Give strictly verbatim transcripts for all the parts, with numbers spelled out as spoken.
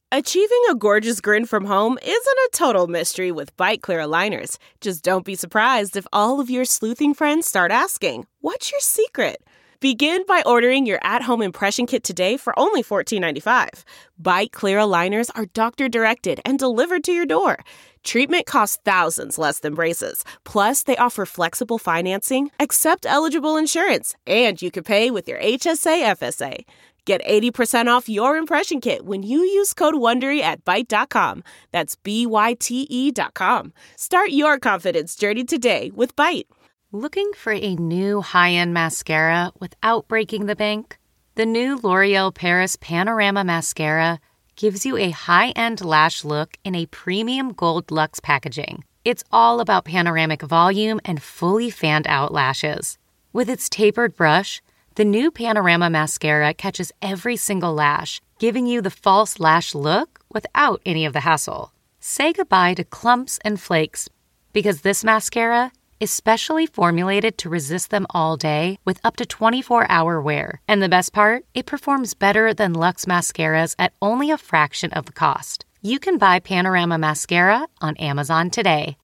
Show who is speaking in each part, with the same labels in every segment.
Speaker 1: Achieving a gorgeous grin from home isn't a total mystery with Byte Clear aligners. Just don't be surprised if all of your sleuthing friends start asking, "What's your secret?" Begin by ordering your at-home impression kit today for only fourteen ninety-five. Byte Clear aligners are doctor-directed and delivered to your door. Treatment costs thousands less than braces. Plus, they offer flexible financing, accept eligible insurance, and you can pay with your H S A F S A. Get eighty percent off your impression kit when you use code WONDERY at byte dot com. That's B Y T E dot com. Start your confidence journey today with Byte.
Speaker 2: Looking for a new high-end mascara without breaking the bank? The new L'Oreal Paris Panorama Mascara gives you a high-end lash look in a premium gold luxe packaging. It's all about panoramic volume and fully fanned-out lashes. With its tapered brush, the new Panorama Mascara catches every single lash, giving you the false lash look without any of the hassle. Say goodbye to clumps and flakes, because this mascara is specially formulated to resist them all day with up to twenty-four hour wear. And the best part? It performs better than Luxe mascaras at only a fraction of the cost. You can buy Panorama Mascara on Amazon today.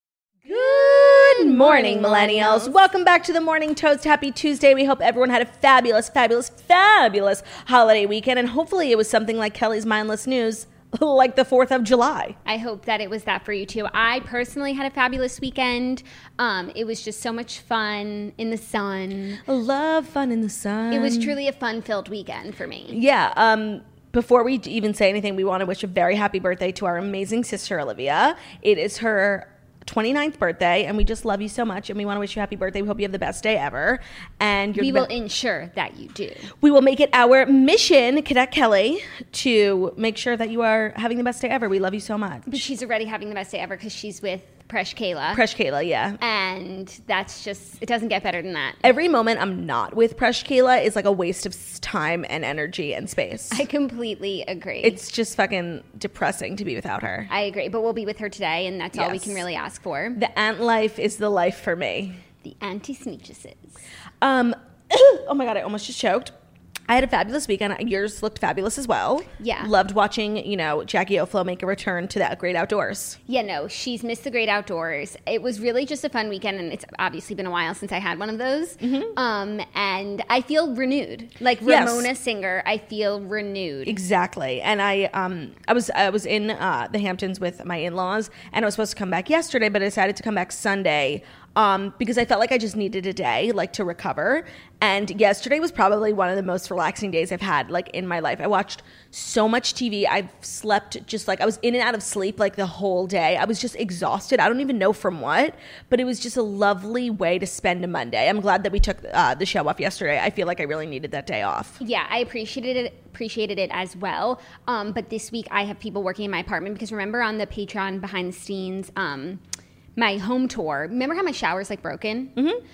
Speaker 3: Good morning, millennials. Welcome back to the Morning Toast. Happy Tuesday. We hope everyone had a fabulous, fabulous, fabulous holiday weekend. And hopefully it was something like Kelly's mindless news, like the fourth of July.
Speaker 4: I hope that it was that for you too. I personally had a fabulous weekend. Um, it was just so much fun in the sun.
Speaker 3: I love fun in the sun.
Speaker 4: It was truly a fun-filled weekend for me.
Speaker 3: Yeah. Um, before we even say anything, we want to wish a very happy birthday to our amazing sister, Olivia. It is her twenty-ninth birthday, and we just love you so much, and we want to wish you a happy birthday. We hope you have the best day ever. And you're
Speaker 4: we
Speaker 3: the
Speaker 4: will
Speaker 3: be-
Speaker 4: ensure that you do.
Speaker 3: We will make it our mission, Cadet Kelly, to make sure that you are having the best day ever. We love you so much.
Speaker 4: But she's already having the best day ever because she's with Presh Kayla.
Speaker 3: Presh Kayla, yeah.
Speaker 4: And that's just, it doesn't get better than that.
Speaker 3: Every moment I'm not with Presh Kayla is like a waste of time and energy and space.
Speaker 4: I completely agree.
Speaker 3: It's just fucking depressing to be without her.
Speaker 4: I agree, but we'll be with her today, and that's
Speaker 3: Yes.
Speaker 4: all we can really ask for.
Speaker 3: The ant life is the life for me.
Speaker 4: The anti-Smeechuses.
Speaker 3: Um, oh my God, I almost just choked. I had a fabulous weekend. Yours looked fabulous as well.
Speaker 4: Yeah.
Speaker 3: Loved watching, you know, Jackie Oflo make a return to that great outdoors.
Speaker 4: Yeah, no, she's missed the great outdoors. It was really just a fun weekend, and it's obviously been a while since I had one of those. Mm-hmm. Um, and I feel renewed. Like
Speaker 3: Yes.
Speaker 4: Ramona Singer, I feel renewed.
Speaker 3: Exactly. And I um I was I was in uh, the Hamptons with my in-laws, and I was supposed to come back yesterday, but I decided to come back Sunday. Um, because I felt like I just needed a day, like, to recover. And yesterday was probably one of the most relaxing days I've had, like, in my life. I watched so much T V. I've slept just, like, I was in and out of sleep, like, the whole day. I was just exhausted. I don't even know from what, but it was just a lovely way to spend a Monday. I'm glad that we took uh, the show off yesterday. I feel like I really needed that day off.
Speaker 4: Yeah, I appreciated it appreciated it as well. Um, but this week I have people working in my apartment because remember on the Patreon behind the scenes, um, my home tour, remember how my shower's like broken? Mm-hmm.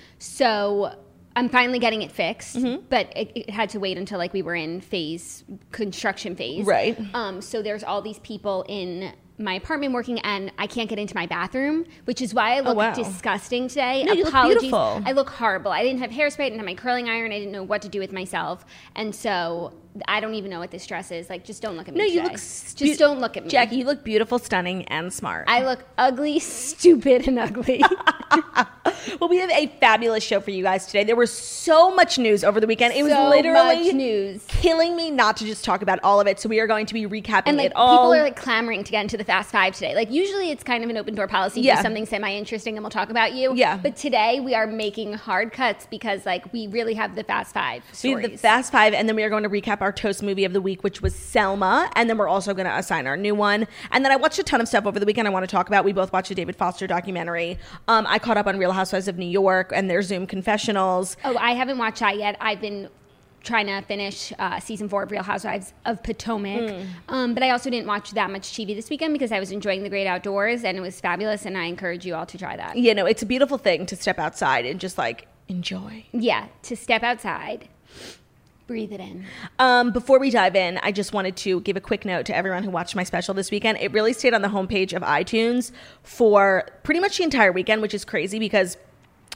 Speaker 4: So I'm finally getting it fixed, mm-hmm. but it, it had to wait until like we were in phase, construction phase.
Speaker 3: Right.
Speaker 4: Um, so there's all these people in my apartment working, and I can't get into my bathroom, which is why I look
Speaker 3: oh, wow.
Speaker 4: disgusting today.
Speaker 3: No, you
Speaker 4: Apologies.
Speaker 3: look beautiful.
Speaker 4: I look horrible. I didn't have hairspray, I didn't have my curling iron, I didn't know what to do with myself. And so I don't even know what this dress is. Like, just don't look at me
Speaker 3: No,
Speaker 4: today.
Speaker 3: you look...
Speaker 4: Just
Speaker 3: Be-
Speaker 4: don't look at me.
Speaker 3: Jackie, you look beautiful, stunning, and smart.
Speaker 4: I look ugly, stupid, and ugly.
Speaker 3: Well, we have a fabulous show for you guys today. There was so much news over the weekend. It was
Speaker 4: So
Speaker 3: literally
Speaker 4: much news.
Speaker 3: killing me not to just talk about all of it. So we are going to be recapping
Speaker 4: And like
Speaker 3: it all.
Speaker 4: people are like clamoring to get into the Fast Five today. Like usually it's kind of an open door policy.
Speaker 3: Yeah.
Speaker 4: Do something semi-interesting and we'll talk about you.
Speaker 3: Yeah.
Speaker 4: But today we are making hard cuts because like we really have the Fast Five
Speaker 3: We
Speaker 4: stories.
Speaker 3: have the Fast Five, and then we are going to recap our Toast movie of the week, which was Selma, and then we're also going to assign our new one. And then I watched a ton of stuff over the weekend I want to talk about. We both watched a David Foster documentary. Um, I caught up on Real Housewives of New York and their Zoom confessionals.
Speaker 4: Oh, I haven't watched that yet. I've been trying to finish uh, season four of Real Housewives of Potomac. Mm. Um, but I also didn't watch that much T V this weekend because I was enjoying the great outdoors and it was fabulous, and I encourage you all to try that.
Speaker 3: You know, it's a beautiful thing to step outside and just like enjoy.
Speaker 4: Yeah, to step outside. Breathe it in.
Speaker 3: Um, before we dive in, I just wanted to give a quick note to everyone who watched my special this weekend. It really stayed on the homepage of iTunes for pretty much the entire weekend, which is crazy because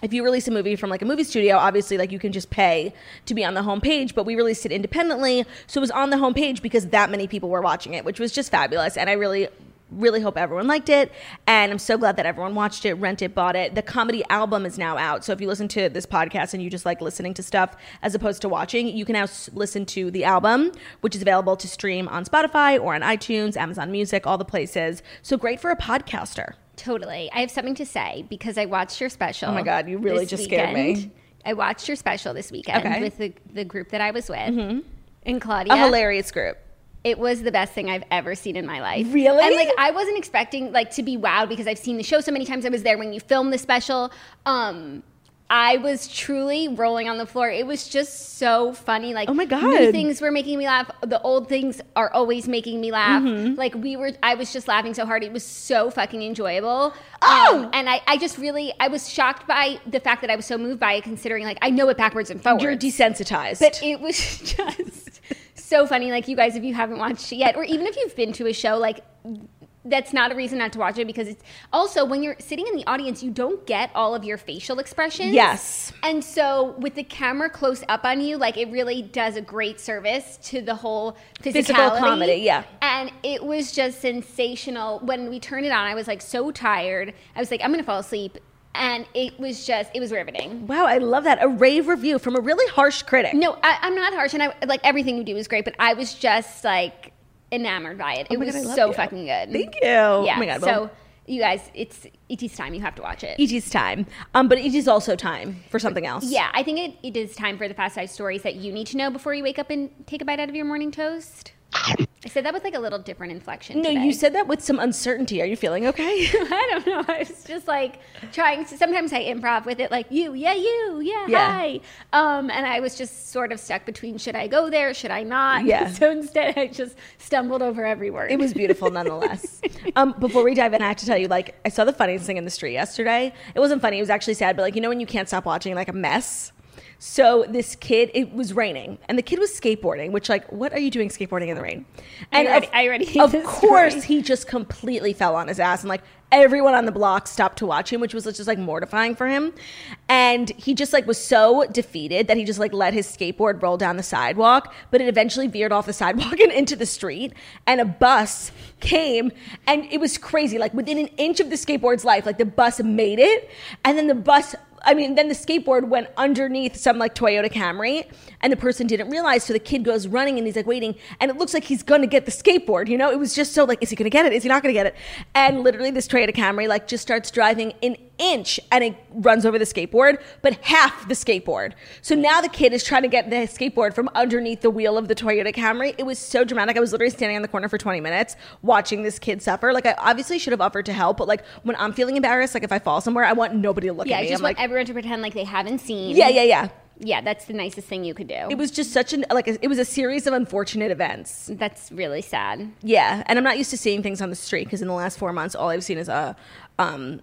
Speaker 3: if you release a movie from like a movie studio, obviously like you can just pay to be on the homepage, but we released it independently. So it was on the homepage because that many people were watching it, which was just fabulous. And I really, really hope everyone liked it. And I'm so glad that everyone watched it, rent it, bought it. The comedy album is now out. So if you listen to this podcast and you just like listening to stuff as opposed to watching, you can now s- listen to the album, which is available to stream on Spotify or on iTunes, Amazon Music, all the places. So great for a podcaster.
Speaker 4: Totally. I have something to say because I watched your special.
Speaker 3: Oh my God, you really just scared me.
Speaker 4: I watched your special this weekend
Speaker 3: Okay.
Speaker 4: with the, the group that I was with. Mm-hmm. And Claudia.
Speaker 3: A hilarious group.
Speaker 4: It was the best thing I've ever seen in my life.
Speaker 3: Really?
Speaker 4: And like I wasn't expecting like to be wowed because I've seen the show so many times. I was there when you filmed the special. Um, I was truly rolling on the floor. It was just so funny. Like,
Speaker 3: oh my God,
Speaker 4: new things were making me laugh. The old things are always making me laugh. Mm-hmm. Like we were, I was just laughing so hard. It was so fucking enjoyable.
Speaker 3: Oh,
Speaker 4: um, and I, I just really, I was shocked by the fact that I was so moved by it, considering like I know it backwards and forwards.
Speaker 3: You're desensitized,
Speaker 4: but it was just so funny. Like you guys, if you haven't watched it yet, or even if you've been to a show, like that's not a reason not to watch it, because it's also when you're sitting in the audience, you don't get all of your facial expressions.
Speaker 3: Yes.
Speaker 4: And so with the camera close up on you, like it really does a great service to the whole physicality.
Speaker 3: Physical comedy, yeah.
Speaker 4: And it was just sensational. When we turned it on, I was like so tired. I was like, I'm going to fall asleep. And it was just, it was riveting.
Speaker 3: Wow, I love that. A rave review from a really harsh critic.
Speaker 4: No, I, I'm not harsh. And I like everything you do is great, but I was just like, enamored by it. It
Speaker 3: oh
Speaker 4: was
Speaker 3: God,
Speaker 4: so
Speaker 3: you.
Speaker 4: fucking good.
Speaker 3: Thank you.
Speaker 4: Yeah.
Speaker 3: Oh my God.
Speaker 4: So
Speaker 3: Well,
Speaker 4: you guys, it's E T's time. You have to watch it.
Speaker 3: E T's time. Um, but it is also time for something else.
Speaker 4: Yeah, I think it, it is time for the fast five stories that you need to know before you wake up and take a bite out of your morning toast. I said that with like a little different inflection.
Speaker 3: No,
Speaker 4: today.
Speaker 3: you said that with some uncertainty. Are you feeling okay?
Speaker 4: I don't know. I was just like trying to, sometimes I improv with it like you, yeah, you, yeah,
Speaker 3: Yeah.
Speaker 4: hi. Um, and I was just sort of stuck between should I go there, should I not?
Speaker 3: Yeah.
Speaker 4: So instead I just stumbled over every word.
Speaker 3: It was beautiful nonetheless. um, before we dive in, I have to tell you, like, I saw the funniest thing in the street yesterday. It wasn't funny. It was actually sad. But like, you know when you can't stop watching like a mess? So this kid, it was raining, and the kid was skateboarding, which like, what are you doing skateboarding in the rain? And
Speaker 4: I already,
Speaker 3: of,
Speaker 4: I already hate
Speaker 3: of
Speaker 4: this
Speaker 3: course,
Speaker 4: story.
Speaker 3: he just completely fell on his ass, and like everyone on the block stopped to watch him, which was just like mortifying for him. And he just like was so defeated that he just like let his skateboard roll down the sidewalk, but it eventually veered off the sidewalk and into the street, and a bus came, and it was crazy. Like within an inch of the skateboard's life, like the bus made it, and then the bus I mean, then the skateboard went underneath some like Toyota Camry, and the person didn't realize. So the kid goes running, and he's like waiting, and it looks like he's gonna get the skateboard. You know, it was just so like, is he gonna get it? Is he not gonna get it? And literally, this Toyota Camry like just starts driving an inch, and it runs over the skateboard, but half the skateboard. So now the kid is trying to get the skateboard from underneath the wheel of the Toyota Camry. It was so dramatic. I was literally standing on the corner for twenty minutes watching this kid suffer. Like I obviously should have offered to help, but like when I'm feeling embarrassed, like if I fall somewhere, I want nobody to look
Speaker 4: yeah,
Speaker 3: at
Speaker 4: I
Speaker 3: me.
Speaker 4: just
Speaker 3: I'm
Speaker 4: want
Speaker 3: like,
Speaker 4: everyone to pretend like they haven't seen.
Speaker 3: yeah, yeah, yeah.
Speaker 4: Yeah, that's the nicest thing you could do.
Speaker 3: It was just such an like a, it was a series of unfortunate events.
Speaker 4: That's really sad.
Speaker 3: Yeah, and I'm not used to seeing things on the street because in the last four months, all I've seen is a um,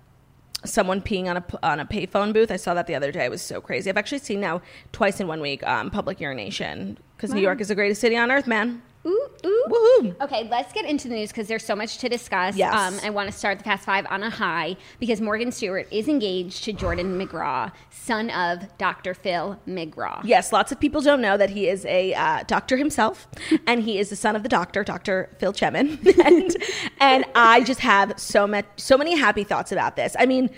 Speaker 3: someone peeing on a on a payphone booth. I saw that the other day. It was so crazy. I've actually seen now twice in one week um, public urination because wow. New York is the greatest city on earth, man.
Speaker 4: Ooh, ooh.
Speaker 3: Woohoo.
Speaker 4: Okay, let's get into the news because there's so much to discuss.
Speaker 3: Yes.
Speaker 4: Um, I want to start the Fast Five on a high because Morgan Stewart is engaged to Jordan McGraw, son of Doctor Phil McGraw.
Speaker 3: Yes, lots of people don't know that he is a uh, doctor himself, and he is the son of the doctor, Doctor Phil Chemin. and, and I just have so much, so many happy thoughts about this. I mean,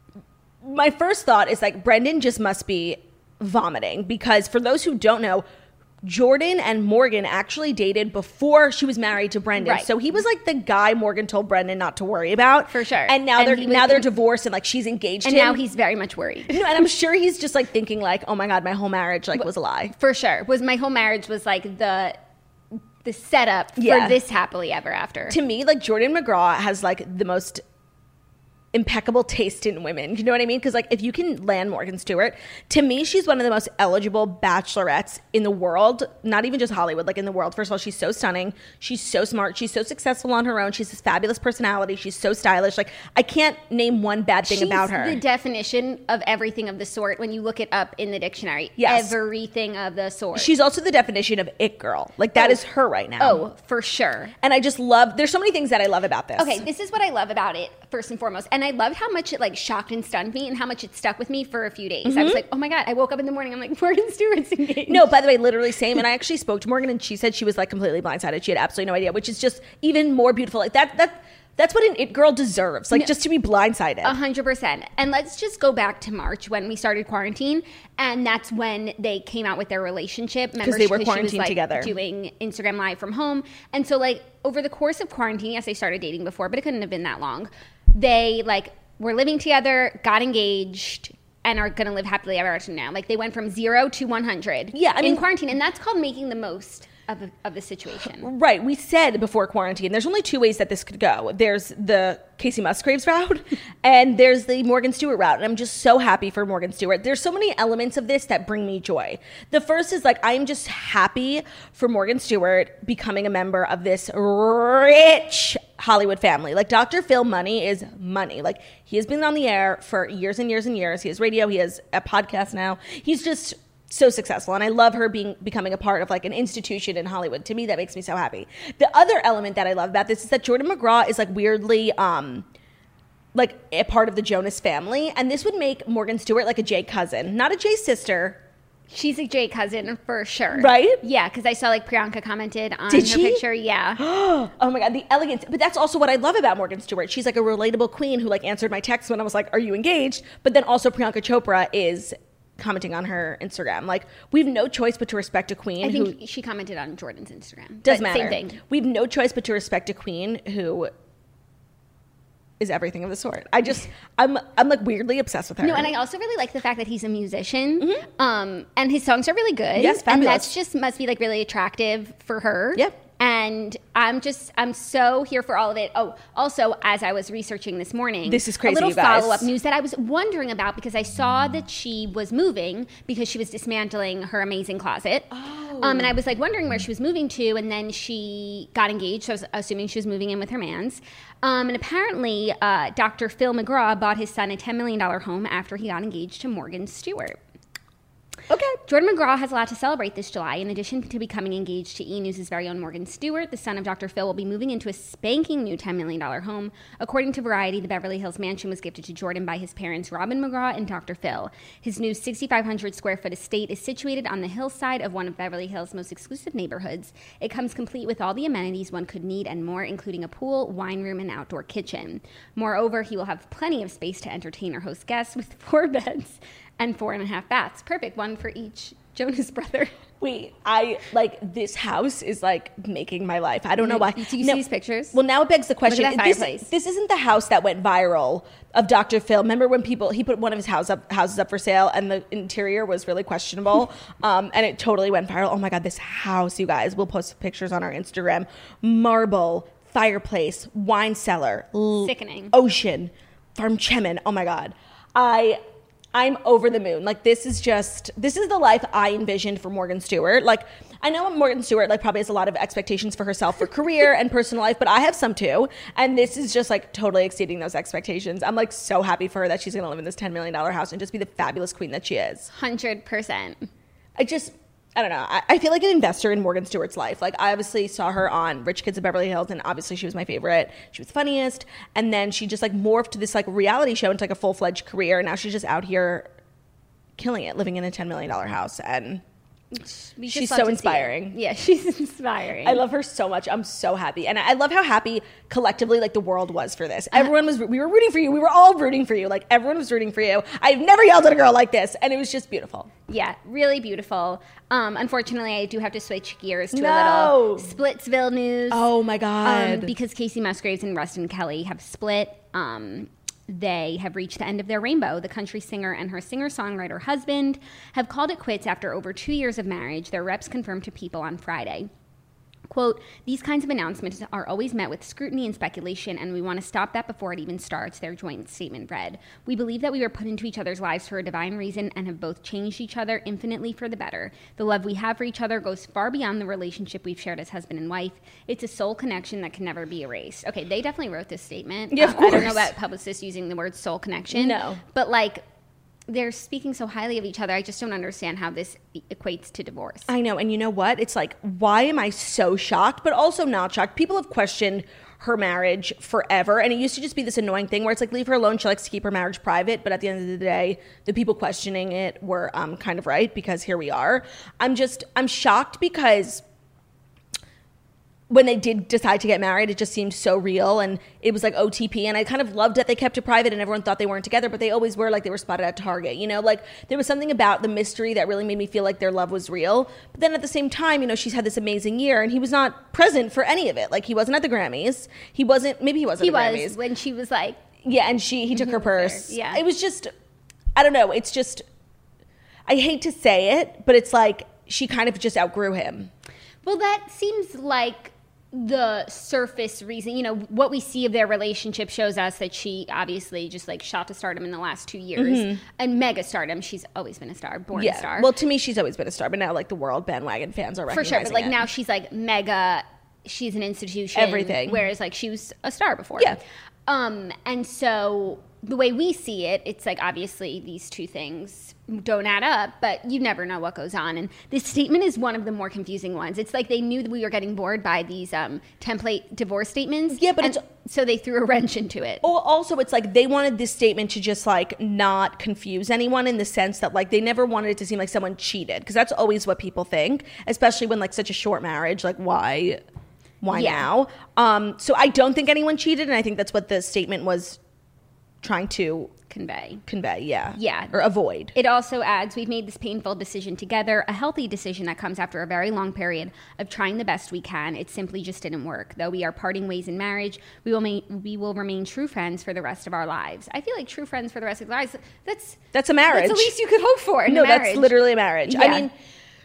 Speaker 3: my first thought is like Brendan just must be vomiting because for those who don't know, Jordan and Morgan actually dated before she was married to Brendan.
Speaker 4: Right.
Speaker 3: So he was like the guy Morgan told Brendan not to worry about.
Speaker 4: For sure.
Speaker 3: And now
Speaker 4: And
Speaker 3: they're
Speaker 4: he was
Speaker 3: now they're
Speaker 4: in-
Speaker 3: divorced and like she's engaged
Speaker 4: And
Speaker 3: him.
Speaker 4: now he's very much worried.
Speaker 3: No, and I'm sure he's just like thinking like, oh my God, my whole marriage like was a lie.
Speaker 4: For sure. Was my whole marriage was like the the setup for
Speaker 3: Yeah.
Speaker 4: this happily ever after.
Speaker 3: To me, like Jordan McGraw has like the most impeccable taste in women. You know what I mean? Because like if you can land Morgan Stewart, to me she's one of the most eligible bachelorettes in the world, not even just Hollywood, like in the world. First of all, she's so stunning, she's so smart, she's so successful on her own, she's this fabulous personality, she's so stylish. Like I can't name one bad thing
Speaker 4: She's
Speaker 3: about her.
Speaker 4: the definition of everything of the sort when you look it up in the dictionary.
Speaker 3: Yes.
Speaker 4: Everything of the sort.
Speaker 3: She's also the definition of it girl. Like that
Speaker 4: Oh.
Speaker 3: is her right now.
Speaker 4: Oh, for sure.
Speaker 3: And I just love, there's so many things that I love about this.
Speaker 4: Okay, this is what I love about it. first and foremost. And I loved how much it like shocked and stunned me and how much it stuck with me for a few days. Mm-hmm. I was like, oh my God, I woke up in the morning, I'm like, Morgan Stewart's engaged.
Speaker 3: No, by the way, literally same. And I actually spoke to Morgan and she said she was like completely blindsided. She had absolutely no idea, which is just even more beautiful. Like that, that, that's what an it girl deserves. Like, no, just to be blindsided.
Speaker 4: A hundred percent. And let's just go back to March when we started quarantine. And that's when they came out with their relationship.
Speaker 3: Because they were quarantined
Speaker 4: she was, like,
Speaker 3: together.
Speaker 4: Doing Instagram Live from home. And so, like, over the course of quarantine, yes, they started dating before, but it couldn't have been that long. They, like, were living together, got engaged, and are going to live happily ever after now. Like, they went from zero to one hundred
Speaker 3: yeah, I mean,
Speaker 4: in quarantine. And that's called making the most of the, of the situation.
Speaker 3: Right. We said before quarantine, there's only two ways that this could go. There's the Casey Musgraves route and there's the Morgan Stewart route. And I'm just so happy for Morgan Stewart. There's so many elements of this that bring me joy. The first is like, I'm just happy for Morgan Stewart becoming a member of this rich Hollywood family. Like Doctor Phil money is money. Like he has been on the air for years and years and years. He has radio. He has a podcast now. He's just so successful, and I love her being becoming a part of like an institution in Hollywood. To me, that makes me so happy. The other element that I love about this is that Jordan McGraw is like weirdly um like a part of the Jonas family, and this would make Morgan Stewart like a Jay cousin, not a Jay sister.
Speaker 4: She's a Jay cousin for sure,
Speaker 3: right?
Speaker 4: Yeah, because I saw like Priyanka commented on
Speaker 3: Did
Speaker 4: her
Speaker 3: she?
Speaker 4: picture. Yeah.
Speaker 3: Oh my God, the elegance! But that's also what I love about Morgan Stewart. She's like a relatable queen who like answered my text when I was like, "Are you engaged?" But then also Priyanka Chopra is commenting on her Instagram. Like, we have no choice but to respect a queen.
Speaker 4: I think
Speaker 3: who
Speaker 4: she commented on Jordan's Instagram.
Speaker 3: Doesn't matter.
Speaker 4: Same thing.
Speaker 3: We have no choice but to respect a queen who is everything of the sort. I just, I'm, I'm like weirdly obsessed with her.
Speaker 4: No, and I also really like the fact that he's a musician, mm-hmm. um, and his songs are really good.
Speaker 3: Yes, fabulous.
Speaker 4: And that's just must be like really attractive for her.
Speaker 3: Yep.
Speaker 4: And I'm just, I'm so here for all of it. Oh, also, as I was researching this morning,
Speaker 3: this is crazy,
Speaker 4: a little
Speaker 3: you guys.
Speaker 4: follow-up news that I was wondering about because I saw that she was moving because she was dismantling her amazing closet.
Speaker 3: Oh.
Speaker 4: Um, and I was like wondering where she was moving to, and then she got engaged. So I was assuming she was moving in with her mans. Um, and apparently, uh, Doctor Phil McGraw bought his son a ten million dollars home after he got engaged to Morgan Stewart.
Speaker 3: Okay.
Speaker 4: Jordan McGraw has a lot to celebrate this July. In addition to becoming engaged to E! News' very own Morgan Stewart, the son of Doctor Phil will be moving into a spanking new ten million dollars home. According to Variety, the Beverly Hills mansion was gifted to Jordan by his parents, Robin McGraw and Doctor Phil. His new sixty-five hundred square foot estate is situated on the hillside of one of Beverly Hills' most exclusive neighborhoods. It comes complete with all the amenities one could need and more, including a pool, wine room, and outdoor kitchen. Moreover, he will have plenty of space to entertain or host guests with four beds and four and a half baths. Perfect, one for each Jonas brother.
Speaker 3: Wait, I, like, this house is, like, making my life. I don't know why.
Speaker 4: Do you
Speaker 3: no,
Speaker 4: see these pictures?
Speaker 3: Well, now it begs the question.
Speaker 4: Look at that
Speaker 3: this,
Speaker 4: fireplace.
Speaker 3: This isn't the house that went viral of Doctor Phil. Remember when people, he put one of his house up, houses up for sale and the interior was really questionable um, and it totally went viral. Oh, my God, this house, you guys. We'll post pictures on our Instagram. Marble, fireplace, wine cellar.
Speaker 4: Sickening.
Speaker 3: Ocean, Farm Chemin. Oh, my God. I... I'm over the moon. Like, this is just, this is the life I envisioned for Morgan Stewart. Like, I know Morgan Stewart, like, probably has a lot of expectations for herself for career and personal life, but I have some too. And this is just, like, totally exceeding those expectations. I'm, like, so happy for her that she's going to live in this ten million dollars house and just be the fabulous queen that she is.
Speaker 4: one hundred percent.
Speaker 3: I just, I don't know. I, I feel like an investor in Morgan Stewart's life. Like, I obviously saw her on Rich Kids of Beverly Hills, and obviously she was my favorite. She was funniest. And then she just, like, morphed to this, like, reality show into, like, a full-fledged career. And now she's just out here killing it, living in a ten million dollars house, and
Speaker 4: we
Speaker 3: she's so inspiring.
Speaker 4: Yeah, she's inspiring.
Speaker 3: I love her so much. I'm so happy, and I love how happy collectively, like, the world was for this. Everyone was, we were rooting for you. We were all rooting for you. Like, everyone was rooting for you. I've never yelled at a girl like this, and it was just beautiful.
Speaker 4: Yeah, really beautiful. Um, unfortunately, I do have to switch gears to
Speaker 3: no.
Speaker 4: a little Splitsville news.
Speaker 3: Oh my God.
Speaker 4: Um, because Casey Musgraves and Rustin Kelly have split. Um, They have reached the end of their rainbow. The country singer and her singer-songwriter husband have called it quits after over two years of marriage, their reps confirmed to People on Friday. Quote, these kinds of announcements are always met with scrutiny and speculation, and we want to stop that before it even starts, their joint statement read. We believe that we were put into each other's lives for a divine reason and have both changed each other infinitely for the better. The love we have for each other goes far beyond the relationship we've shared as husband and wife. It's a soul connection that can never be erased. Okay, they definitely wrote this statement.
Speaker 3: Yeah, of
Speaker 4: uh,
Speaker 3: course.
Speaker 4: I don't know about publicists using the word soul connection.
Speaker 3: No.
Speaker 4: But, like, they're speaking so highly of each other. I just don't understand how this equates to divorce.
Speaker 3: I know. And you know what? It's like, why am I so shocked, but also not shocked? People have questioned her marriage forever. And it used to just be this annoying thing where it's like, leave her alone. She likes to keep her marriage private. But at the end of the day, the people questioning it were um, kind of right, because here we are. I'm just, I'm shocked because when they did decide to get married, it just seemed so real, and it was like O T P, and I kind of loved that they kept it private and everyone thought they weren't together, but they always were, like they were spotted at Target, you know, like there was something about the mystery that really made me feel like their love was real. But then at the same time, you know, she's had this amazing year and he was not present for any of it. Like he wasn't at the Grammys. He wasn't, maybe he wasn't
Speaker 4: he
Speaker 3: at the
Speaker 4: was
Speaker 3: Grammys.
Speaker 4: when she was like,
Speaker 3: yeah, and she, he took her purse.
Speaker 4: There. Yeah.
Speaker 3: It was just, I don't know, it's just, I hate to say it, but it's like she kind of just outgrew him.
Speaker 4: Well, that seems like the surface reason. You know, what we see of their relationship shows us that she obviously just like shot to stardom in the last two years. Mm-hmm. And mega stardom. She's always been a star, born
Speaker 3: yeah.
Speaker 4: a star.
Speaker 3: Well, to me, she's always been a star, but now like the world bandwagon fans are recognizing
Speaker 4: for sure. But like
Speaker 3: it.
Speaker 4: now she's like mega, she's an institution.
Speaker 3: Everything.
Speaker 4: Whereas like she was a star before.
Speaker 3: Yeah.
Speaker 4: Um, and so the way we see it, it's like obviously these two things don't add up, but you never know what goes on. And this statement is one of the more confusing ones. It's like they knew that we were getting bored by these um, template divorce statements.
Speaker 3: Yeah, but
Speaker 4: and
Speaker 3: it's
Speaker 4: so they threw a wrench into it.
Speaker 3: Oh, also, it's like they wanted this statement to just like not confuse anyone, in the sense that like they never wanted it to seem like someone cheated, because that's always what people think, especially when like such a short marriage. Like why, why
Speaker 4: yeah.
Speaker 3: now? Um, so I don't think anyone cheated, and I think that's what the statement was trying to
Speaker 4: convey.
Speaker 3: Convey, yeah.
Speaker 4: Yeah.
Speaker 3: Or avoid.
Speaker 4: It also adds, we've made this painful decision together, a healthy decision that comes after a very long period of trying the best we can. It simply just didn't work. Though we are parting ways in marriage, we will ma- we will remain true friends for the rest of our lives. I feel like true friends for the rest of our lives, that's...
Speaker 3: That's a marriage.
Speaker 4: That's the least you could hope for in
Speaker 3: no,
Speaker 4: a marriage.
Speaker 3: that's literally a marriage.
Speaker 4: Yeah.
Speaker 3: I mean,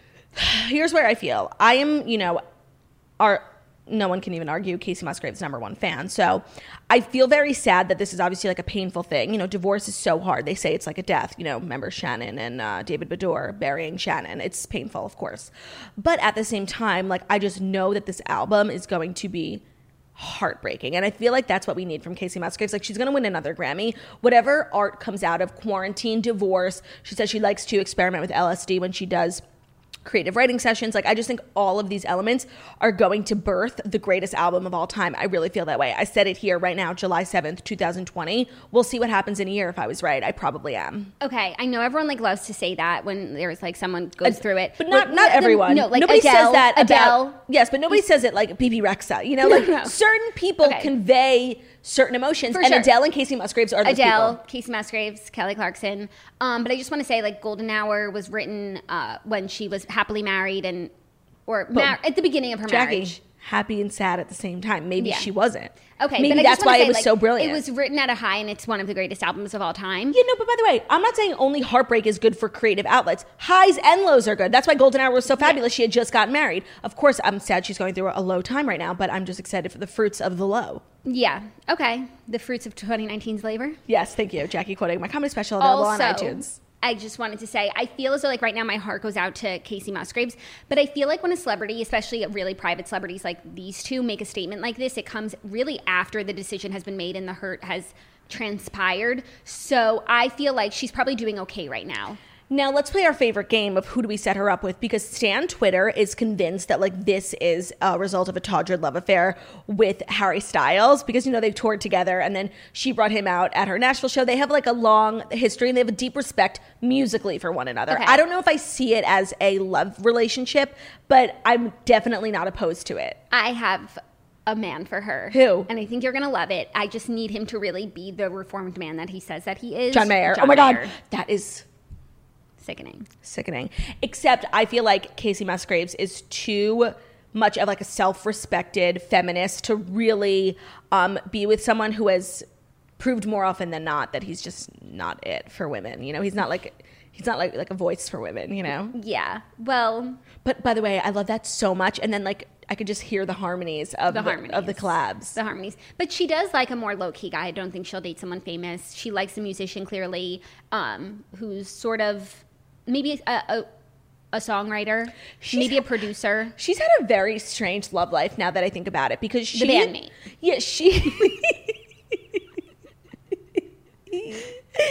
Speaker 3: here's where I feel. I am, you know, our... no one can even argue Kacey Musgrave's number one fan. So I feel very sad that this is obviously like a painful thing. You know, divorce is so hard. They say it's like a death. You know, remember Shannon and uh, David Bedour burying Shannon. It's painful, of course. But at the same time, like I just know that this album is going to be heartbreaking. And I feel like that's what we need from Kacey Musgraves. Like she's going to win another Grammy. Whatever art comes out of quarantine, divorce. She says she likes to experiment with L S D when she does creative writing sessions. Like I just think all of these elements are going to birth the greatest album of all time. I really feel that way. I said it here right now, July seventh, twenty twenty. We'll see what happens in a year. If I was right, I probably am.
Speaker 4: Okay, I know everyone like loves to say that when there's like someone goes
Speaker 3: uh,
Speaker 4: through it,
Speaker 3: but not
Speaker 4: like,
Speaker 3: not everyone.
Speaker 4: No, like
Speaker 3: nobody
Speaker 4: Adele,
Speaker 3: says that
Speaker 4: Adele.
Speaker 3: About, yes, but nobody says it like B B Rexa. You know, like
Speaker 4: no.
Speaker 3: certain people
Speaker 4: okay.
Speaker 3: convey certain emotions,
Speaker 4: For
Speaker 3: and
Speaker 4: sure.
Speaker 3: Adele and Kacey Musgraves are those
Speaker 4: Adele,
Speaker 3: people.
Speaker 4: Kacey Musgraves, Kelly Clarkson. Um, but I just want to say, like, Golden Hour was written uh, when she was happily married and, or mar- at the beginning of her
Speaker 3: Jackie,
Speaker 4: marriage.
Speaker 3: happy and sad at the same time. Maybe
Speaker 4: Yeah.
Speaker 3: she wasn't.
Speaker 4: Okay,
Speaker 3: maybe
Speaker 4: but I
Speaker 3: that's
Speaker 4: just wanna
Speaker 3: why
Speaker 4: say,
Speaker 3: it was
Speaker 4: like,
Speaker 3: so brilliant.
Speaker 4: It was written at a high, and it's one of the greatest albums of all time.
Speaker 3: Yeah, no, but by the way, I'm not saying only heartbreak is good for creative outlets. Highs and lows are good. That's why Golden Hour was so fabulous. Yeah. She had just gotten married. Of course, I'm sad she's going through a low time right now, but I'm just excited for the fruits of the low.
Speaker 4: Yeah. Okay. The fruits of twenty nineteen's labor.
Speaker 3: Yes, thank you. Jackie quoting my comedy special available
Speaker 4: also,
Speaker 3: on iTunes.
Speaker 4: I just wanted to say, I feel as though like right now my heart goes out to Kacey Musgraves, but I feel like when a celebrity, especially really private celebrities like these two, make a statement like this, it comes really after the decision has been made and the hurt has transpired. So I feel like she's probably doing okay right now.
Speaker 3: Now let's play our favorite game of who do we set her up with, because Stan Twitter is convinced that like this is a result of a Todred love affair with Harry Styles, because you know they've toured together and then she brought him out at her Nashville show. They have like a long history and they have a deep respect musically for one another.
Speaker 4: Okay.
Speaker 3: I don't know if I see it as a love relationship, but I'm definitely not opposed to it.
Speaker 4: I have a man for her.
Speaker 3: Who?
Speaker 4: And I think you're going to love it. I just need him to really be the reformed man that he says that he is.
Speaker 3: John Mayer.
Speaker 4: John
Speaker 3: oh my
Speaker 4: Mayer.
Speaker 3: God. That is...
Speaker 4: Sickening.
Speaker 3: Sickening. Except I feel like Kacey Musgraves is too much of like a self-respected feminist to really um, be with someone who has proved more often than not that he's just not it for women. You know, he's not like he's not like like a voice for women, you know?
Speaker 4: Yeah. Well.
Speaker 3: But by the way, I love that so much. And then like I could just hear the harmonies of
Speaker 4: The
Speaker 3: the,
Speaker 4: harmonies.
Speaker 3: of the collabs.
Speaker 4: The harmonies. But she does like a more low-key guy. I don't think she'll date someone famous. She likes a musician, clearly, um, who's sort of maybe a, a, a songwriter,
Speaker 3: She's
Speaker 4: maybe a producer.
Speaker 3: She's had a very strange love life now that I think about it, because she...
Speaker 4: The bandmate.
Speaker 3: Yeah, she...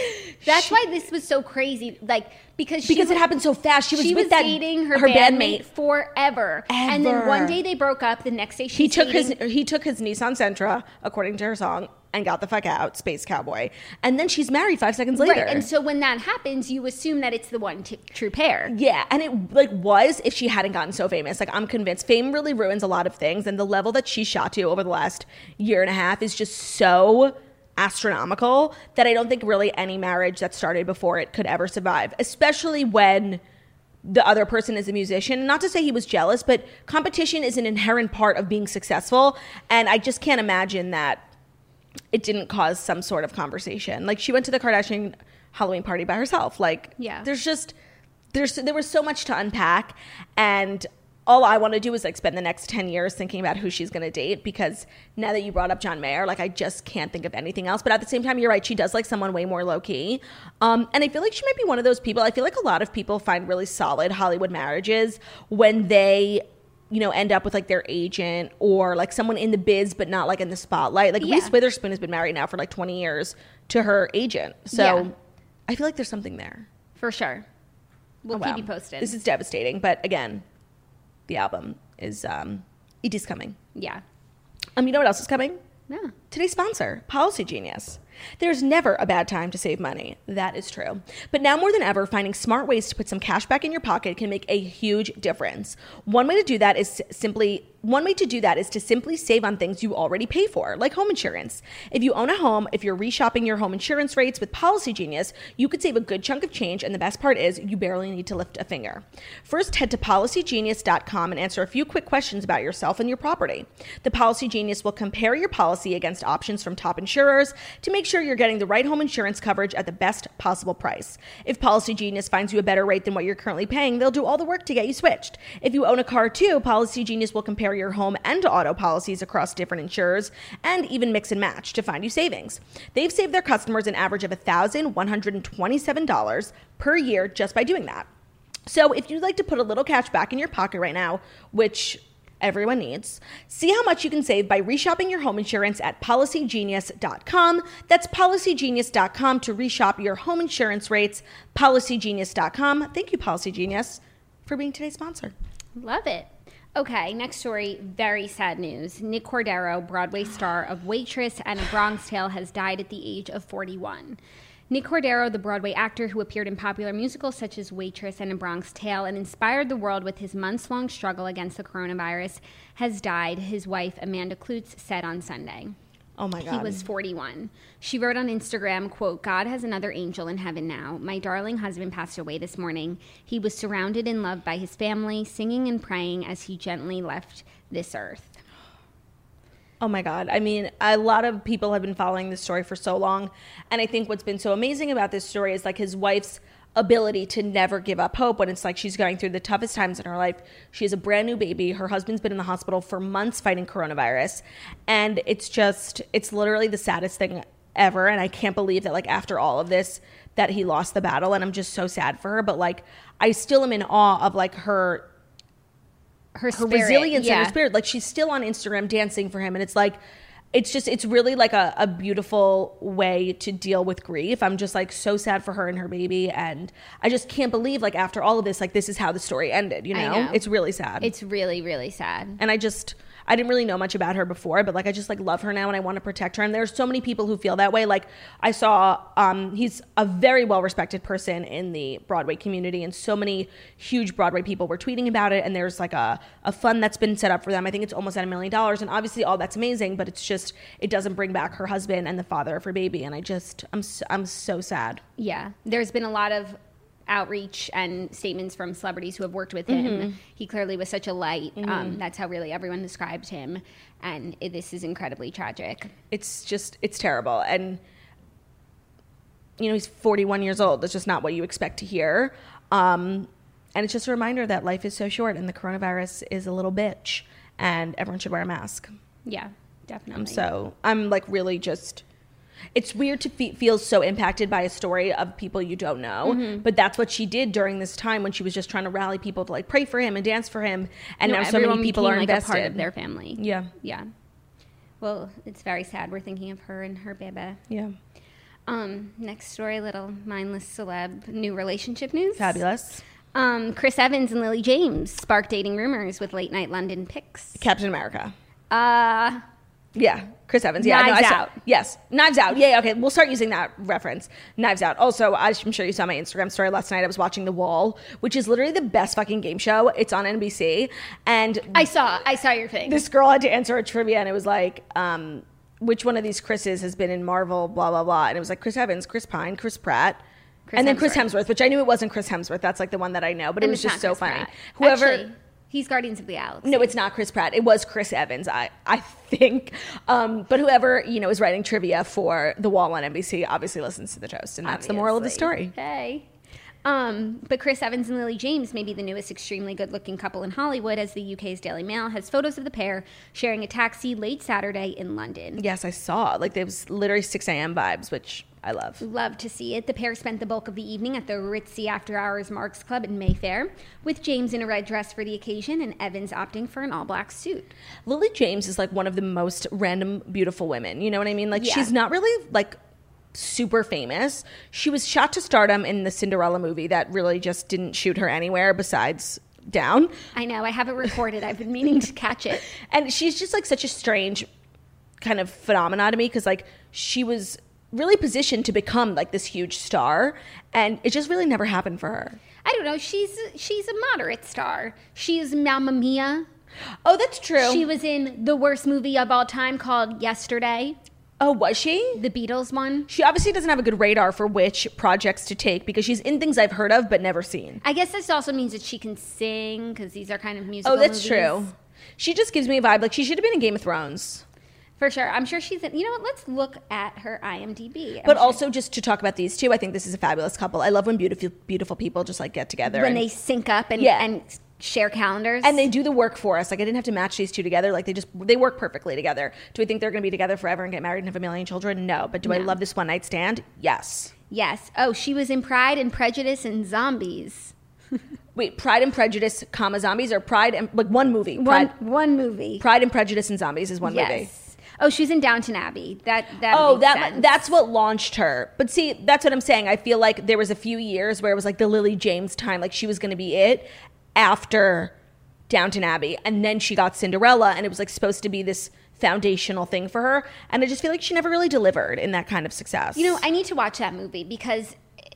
Speaker 4: That's
Speaker 3: she,
Speaker 4: why this was so crazy. Like, because she
Speaker 3: because
Speaker 4: was,
Speaker 3: it happened so fast. She was
Speaker 4: she
Speaker 3: with
Speaker 4: was
Speaker 3: that
Speaker 4: dating her,
Speaker 3: her
Speaker 4: bandmate,
Speaker 3: bandmate
Speaker 4: forever. And then
Speaker 3: Ever.
Speaker 4: one day they broke up. The next day she
Speaker 3: he took his he took his Nissan Sentra, according to her song, and got the fuck out, Space Cowboy. And then she's married five seconds later.
Speaker 4: Right. And so when that happens, you assume that it's the one t- true pair.
Speaker 3: Yeah, and it like was if she hadn't gotten so famous. Like, I'm convinced fame really ruins a lot of things, and the level that she shot to over the last year and a half is just so astronomical that I don't think really any marriage that started before it could ever survive, especially when the other person is a musician. Not to say he was jealous, but competition is an inherent part of being successful, and I just can't imagine that it didn't cause some sort of conversation. Like, she went to the Kardashian Halloween party by herself. Like,
Speaker 4: yeah.
Speaker 3: there's just there's there was so much to unpack, and all I want to do is like spend the next ten years thinking about who she's going to date, because now that you brought up John Mayer, like, I just can't think of anything else. But at the same time, you're right, she does like someone way more low key. Um, and I feel like she might be one of those people. I feel like a lot of people find really solid Hollywood marriages when they, you know, end up with like their agent or like someone in the biz, but not like in the spotlight. Like,
Speaker 4: yeah.
Speaker 3: Reese Witherspoon has been married now for like twenty years to her agent. So
Speaker 4: yeah.
Speaker 3: I feel like there's something there.
Speaker 4: For sure. We'll
Speaker 3: Oh,
Speaker 4: keep
Speaker 3: wow.
Speaker 4: you posted.
Speaker 3: This is devastating. But again, the album is, um, it is coming.
Speaker 4: yeah.
Speaker 3: Um, you know what else is coming?
Speaker 4: Yeah.
Speaker 3: Today's sponsor, Policy Genius. There's never a bad time to save money. That is true. But now more than ever, finding smart ways to put some cash back in your pocket can make a huge difference. One way to do that is simply One way to do that is to simply save on things you already pay for, like home insurance. If you own a home, if you're reshopping your home insurance rates with Policy Genius, you could save a good chunk of change, and the best part is you barely need to lift a finger. First, head to policy genius dot com and answer a few quick questions about yourself and your property. The Policy Genius will compare your policy against options from top insurers to make sure you're getting the right home insurance coverage at the best possible price. If Policy Genius finds you a better rate than what you're currently paying, they'll do all the work to get you switched. If you own a car too, Policy Genius will compare your home and auto policies across different insurers and even mix and match to find you savings. They've saved their customers an average of one thousand one hundred twenty-seven dollars per year just by doing that. So if you'd like to put a little cash back in your pocket right now, which everyone needs, see how much you can save by reshopping your home insurance at policy genius dot com. That's policy genius dot com to reshop your home insurance rates. policy genius dot com. Thank you, Policy Genius, for being today's sponsor.
Speaker 4: Love it. Okay, next story, very sad news. Nick Cordero, Broadway star of Waitress and A Bronx Tale, has died at the age of forty-one. Nick Cordero, the Broadway actor who appeared in popular musicals such as Waitress and A Bronx Tale and inspired the world with his months-long struggle against the coronavirus, has died, his wife Amanda Klutz said on Sunday.
Speaker 3: Oh my God.
Speaker 4: He was forty-one. She wrote on Instagram, quote, "God has another angel in heaven now. My darling husband passed away this morning. He was surrounded and loved by his family, singing and praying as he gently left this earth."
Speaker 3: Oh my God. I mean, a lot of people have been following this story for so long. And I think what's been so amazing about this story is like his wife's ability to never give up hope when it's like she's going through the toughest times in her life. She has a brand new baby. Her husband's been in the hospital for months fighting coronavirus. And it's just, it's literally the saddest thing ever. And I can't believe that like after all of this, that he lost the battle. And I'm just so sad for her. But like, I still am in awe of like her,
Speaker 4: Her,
Speaker 3: her
Speaker 4: spirit,
Speaker 3: resilience
Speaker 4: yeah.
Speaker 3: and her spirit. Like she's still on Instagram dancing for him. And it's like, it's just, it's really like a, a beautiful way to deal with grief. I'm just like so sad for her and her baby. And I just can't believe like after all of this, like this is how the story ended, you know?
Speaker 4: I know.
Speaker 3: It's really sad.
Speaker 4: It's really, really sad.
Speaker 3: And I just, I didn't really know much about her before, but like I just like love her now and I want to protect her. And there's so many people who feel that way. Like I saw, um, he's a very well-respected person in the Broadway community, and so many huge Broadway people were tweeting about it. And there's like a, a fund that's been set up for them. I think it's almost at a million dollars. And obviously all that's amazing, but it's just, it doesn't bring back her husband and the father of her baby. And I just, I'm, so, I'm so sad.
Speaker 4: Yeah. There's been a lot of outreach and statements from celebrities who have worked with him.
Speaker 3: Mm-hmm.
Speaker 4: He clearly was such a light.
Speaker 3: Mm-hmm.
Speaker 4: Um, that's how really everyone described him. And it, this is incredibly tragic.
Speaker 3: It's just, it's terrible. And, you know, he's forty-one years old. That's just not what you expect to hear. Um, and it's just a reminder that life is so short and the coronavirus is a little bitch and everyone should wear a mask.
Speaker 4: Yeah, definitely.
Speaker 3: I'm so, I'm like really just, it's weird to fe- feel so impacted by a story of people you don't know, mm-hmm. but that's what she did during this time when she was just trying to rally people to like pray for him and dance for him. And
Speaker 4: no,
Speaker 3: now so many people are
Speaker 4: like
Speaker 3: invested.
Speaker 4: A part of their family.
Speaker 3: Yeah.
Speaker 4: Yeah. Well, it's very sad. We're thinking of her and her baby.
Speaker 3: Yeah.
Speaker 4: Um, next story, little mindless celeb new relationship news.
Speaker 3: Fabulous.
Speaker 4: Um, Chris Evans and Lily James spark dating rumors with late night London pics.
Speaker 3: Captain America.
Speaker 4: Uh,
Speaker 3: Yeah, Chris Evans. Yeah,
Speaker 4: Knives
Speaker 3: no, I saw,
Speaker 4: Out.
Speaker 3: Yes, Knives Out. Yeah, yeah, okay, we'll start using that reference. Knives Out. Also, I'm sure you saw my Instagram story last night. I was watching The Wall, which is literally the best fucking game show. It's on N B C, and
Speaker 4: I saw, I saw your thing.
Speaker 3: this girl had to answer a trivia, and it was like, um, which one of these Chris's has been in Marvel? Blah blah blah, and it was like Chris Evans, Chris Pine, Chris Pratt.
Speaker 4: Chris
Speaker 3: and then Chris
Speaker 4: Hemsworth.
Speaker 3: Hemsworth, which I knew it wasn't Chris Hemsworth. That's like the one that I know, but
Speaker 4: And
Speaker 3: it was
Speaker 4: it's
Speaker 3: just
Speaker 4: not
Speaker 3: so
Speaker 4: Chris
Speaker 3: funny.
Speaker 4: Pratt.
Speaker 3: Whoever.
Speaker 4: Actually, he's Guardians of the Galaxy.
Speaker 3: No, it's not Chris Pratt. It was Chris Evans, I I think. Um, but whoever, you know, is writing trivia for The Wall on N B C obviously listens to the toast, and that's the moral of the story.
Speaker 4: Hey. Um, but Chris Evans and Lily James may be the newest extremely good-looking couple in Hollywood, as the U K's Daily Mail has photos of the pair sharing a taxi late Saturday in London.
Speaker 3: Yes, I saw. Like, there was literally six a.m. vibes, which I love.
Speaker 4: Love to see it. The pair spent the bulk of the evening at the ritzy after-hours Marks Club in Mayfair, with James in a red dress for the occasion and Evans opting for an all-black suit.
Speaker 3: Lily James is like one of the most random beautiful women. You know what I mean? Like,
Speaker 4: Yeah.
Speaker 3: she's not really like super famous. She was shot to stardom in the Cinderella movie that really just didn't shoot her anywhere besides down.
Speaker 4: I know, I have it recorded. I've been meaning to catch it.
Speaker 3: And she's just like such a strange kind of phenomenon to me, because like she was really positioned to become like this huge star, and it just really never happened for her.
Speaker 4: I don't know. She's she's a moderate star. She's Mamma Mia.
Speaker 3: Oh, that's true.
Speaker 4: She was in the worst movie of all time called Yesterday,
Speaker 3: Oh, was she?
Speaker 4: the Beatles one.
Speaker 3: She obviously doesn't have a good radar for which projects to take, because she's in things I've heard of but never seen.
Speaker 4: I guess this also means that she can sing, because these are kind of musical
Speaker 3: Oh, that's
Speaker 4: movies.
Speaker 3: true. She just gives me a vibe like she should have been in Game of Thrones.
Speaker 4: For sure. I'm sure she's in, you know what? Let's look at her I M D B. I'm
Speaker 3: But
Speaker 4: sure-
Speaker 3: also, just to talk about these two, I think this is a fabulous couple. I love when beautiful beautiful people just like get together.
Speaker 4: when
Speaker 3: and,
Speaker 4: they sync up and,
Speaker 3: Yeah.
Speaker 4: and share calendars.
Speaker 3: and they do the work for us. Like, I didn't have to match these two together. Like, they just, they work perfectly together. Do I think they're going to be together forever and get married and have a million children? No. But do I
Speaker 4: No.
Speaker 3: love this one night stand? Yes.
Speaker 4: Yes. Oh, she was in Pride and Prejudice and Zombies.
Speaker 3: Wait, Pride and Prejudice, comma, zombies, or Pride and, like, one movie.
Speaker 4: One
Speaker 3: Pride,
Speaker 4: one movie.
Speaker 3: Pride and Prejudice and Zombies is one
Speaker 4: yes.
Speaker 3: movie.
Speaker 4: Oh, she's in Downton Abbey. That that
Speaker 3: Oh,
Speaker 4: makes
Speaker 3: that
Speaker 4: sense.
Speaker 3: that's what launched her. But see, that's what I'm saying. I feel like there was a few years where it was like the Lily James time, like she was going to be it after Downton Abbey, and then she got Cinderella, and it was like supposed to be this foundational thing for her, and I just feel like she never really delivered in that kind of success.
Speaker 4: You know, I need to watch that movie because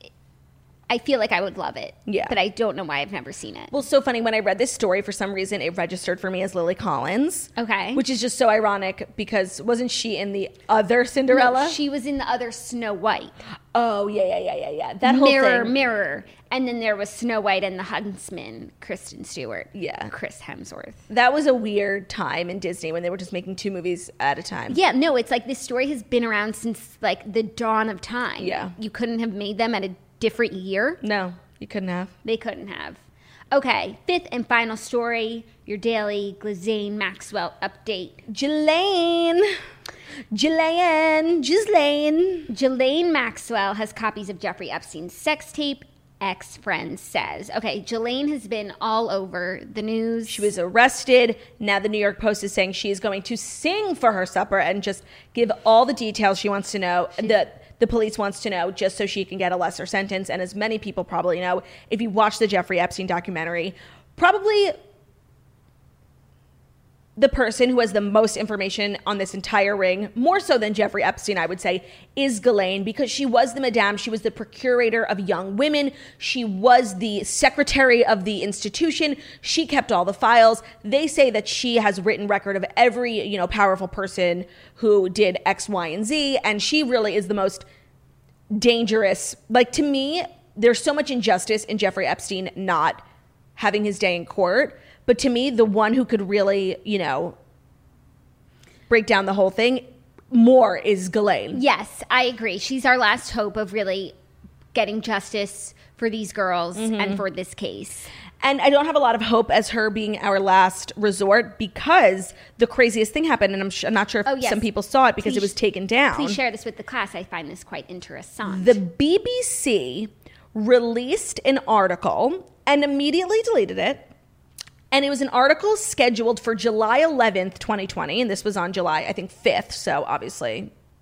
Speaker 4: I feel like I would love it.
Speaker 3: Yeah.
Speaker 4: But I don't know why I've never seen it.
Speaker 3: Well, so funny, when I read this story, for some reason it registered for me as Lily Collins.
Speaker 4: Okay.
Speaker 3: Which is just so ironic, because wasn't she in the other Cinderella?
Speaker 4: No, she was in the other Snow White.
Speaker 3: oh yeah, yeah, yeah, yeah, yeah. That whole
Speaker 4: Mirror,
Speaker 3: thing.
Speaker 4: Mirror. And then there was Snow White and the Huntsman, Kristen Stewart.
Speaker 3: Yeah.
Speaker 4: Chris Hemsworth.
Speaker 3: That was a weird time in Disney when they were just making two movies at a time.
Speaker 4: Yeah, no, it's like this story has been around since like the dawn of time.
Speaker 3: Yeah.
Speaker 4: You couldn't have made them at a different year.
Speaker 3: No, you couldn't have.
Speaker 4: They couldn't have. Okay, fifth and final story, your daily Ghislaine Maxwell update.
Speaker 3: Jelaine. Jelaine. Jelaine.
Speaker 4: Ghislaine Maxwell has copies of Jeffrey Epstein's sex tape, ex-friend says. Okay, Ghislaine has been all over the news.
Speaker 3: She was arrested. Now the New York Post is saying she is going to sing for her supper and just give all the details she wants to know, that the police wants to know, just so she can get a lesser sentence. And as many people probably know, if you watch the Jeffrey Epstein documentary, probably the person who has the most information on this entire ring, more so than Jeffrey Epstein, I would say, is Ghislaine, because she was the madame. She was the procurator of young women. She was the secretary of the institution. She kept all the files. They say that she has written record of every, you know, powerful person who did X, Y, and Z. And she really is the most dangerous. Like, to me, there's so much injustice in Jeffrey Epstein not having his day in court. But to me, the one who could really, you know, break down the whole thing more is Ghislaine.
Speaker 4: Yes, I agree. She's our last hope of really getting justice for these girls
Speaker 3: Mm-hmm.
Speaker 4: and for this case.
Speaker 3: And I don't have a lot of hope as her being our last resort, because the craziest thing happened, and I'm, sh- I'm not sure if
Speaker 4: Oh, yes.
Speaker 3: some people saw it because
Speaker 4: Please-
Speaker 3: it was taken down.
Speaker 4: Please share this with the class. I find this quite interesting.
Speaker 3: The B B C released an article and immediately deleted it. And it was an article scheduled for July eleventh, twenty twenty. And this was on July, I think, fifth. So obviously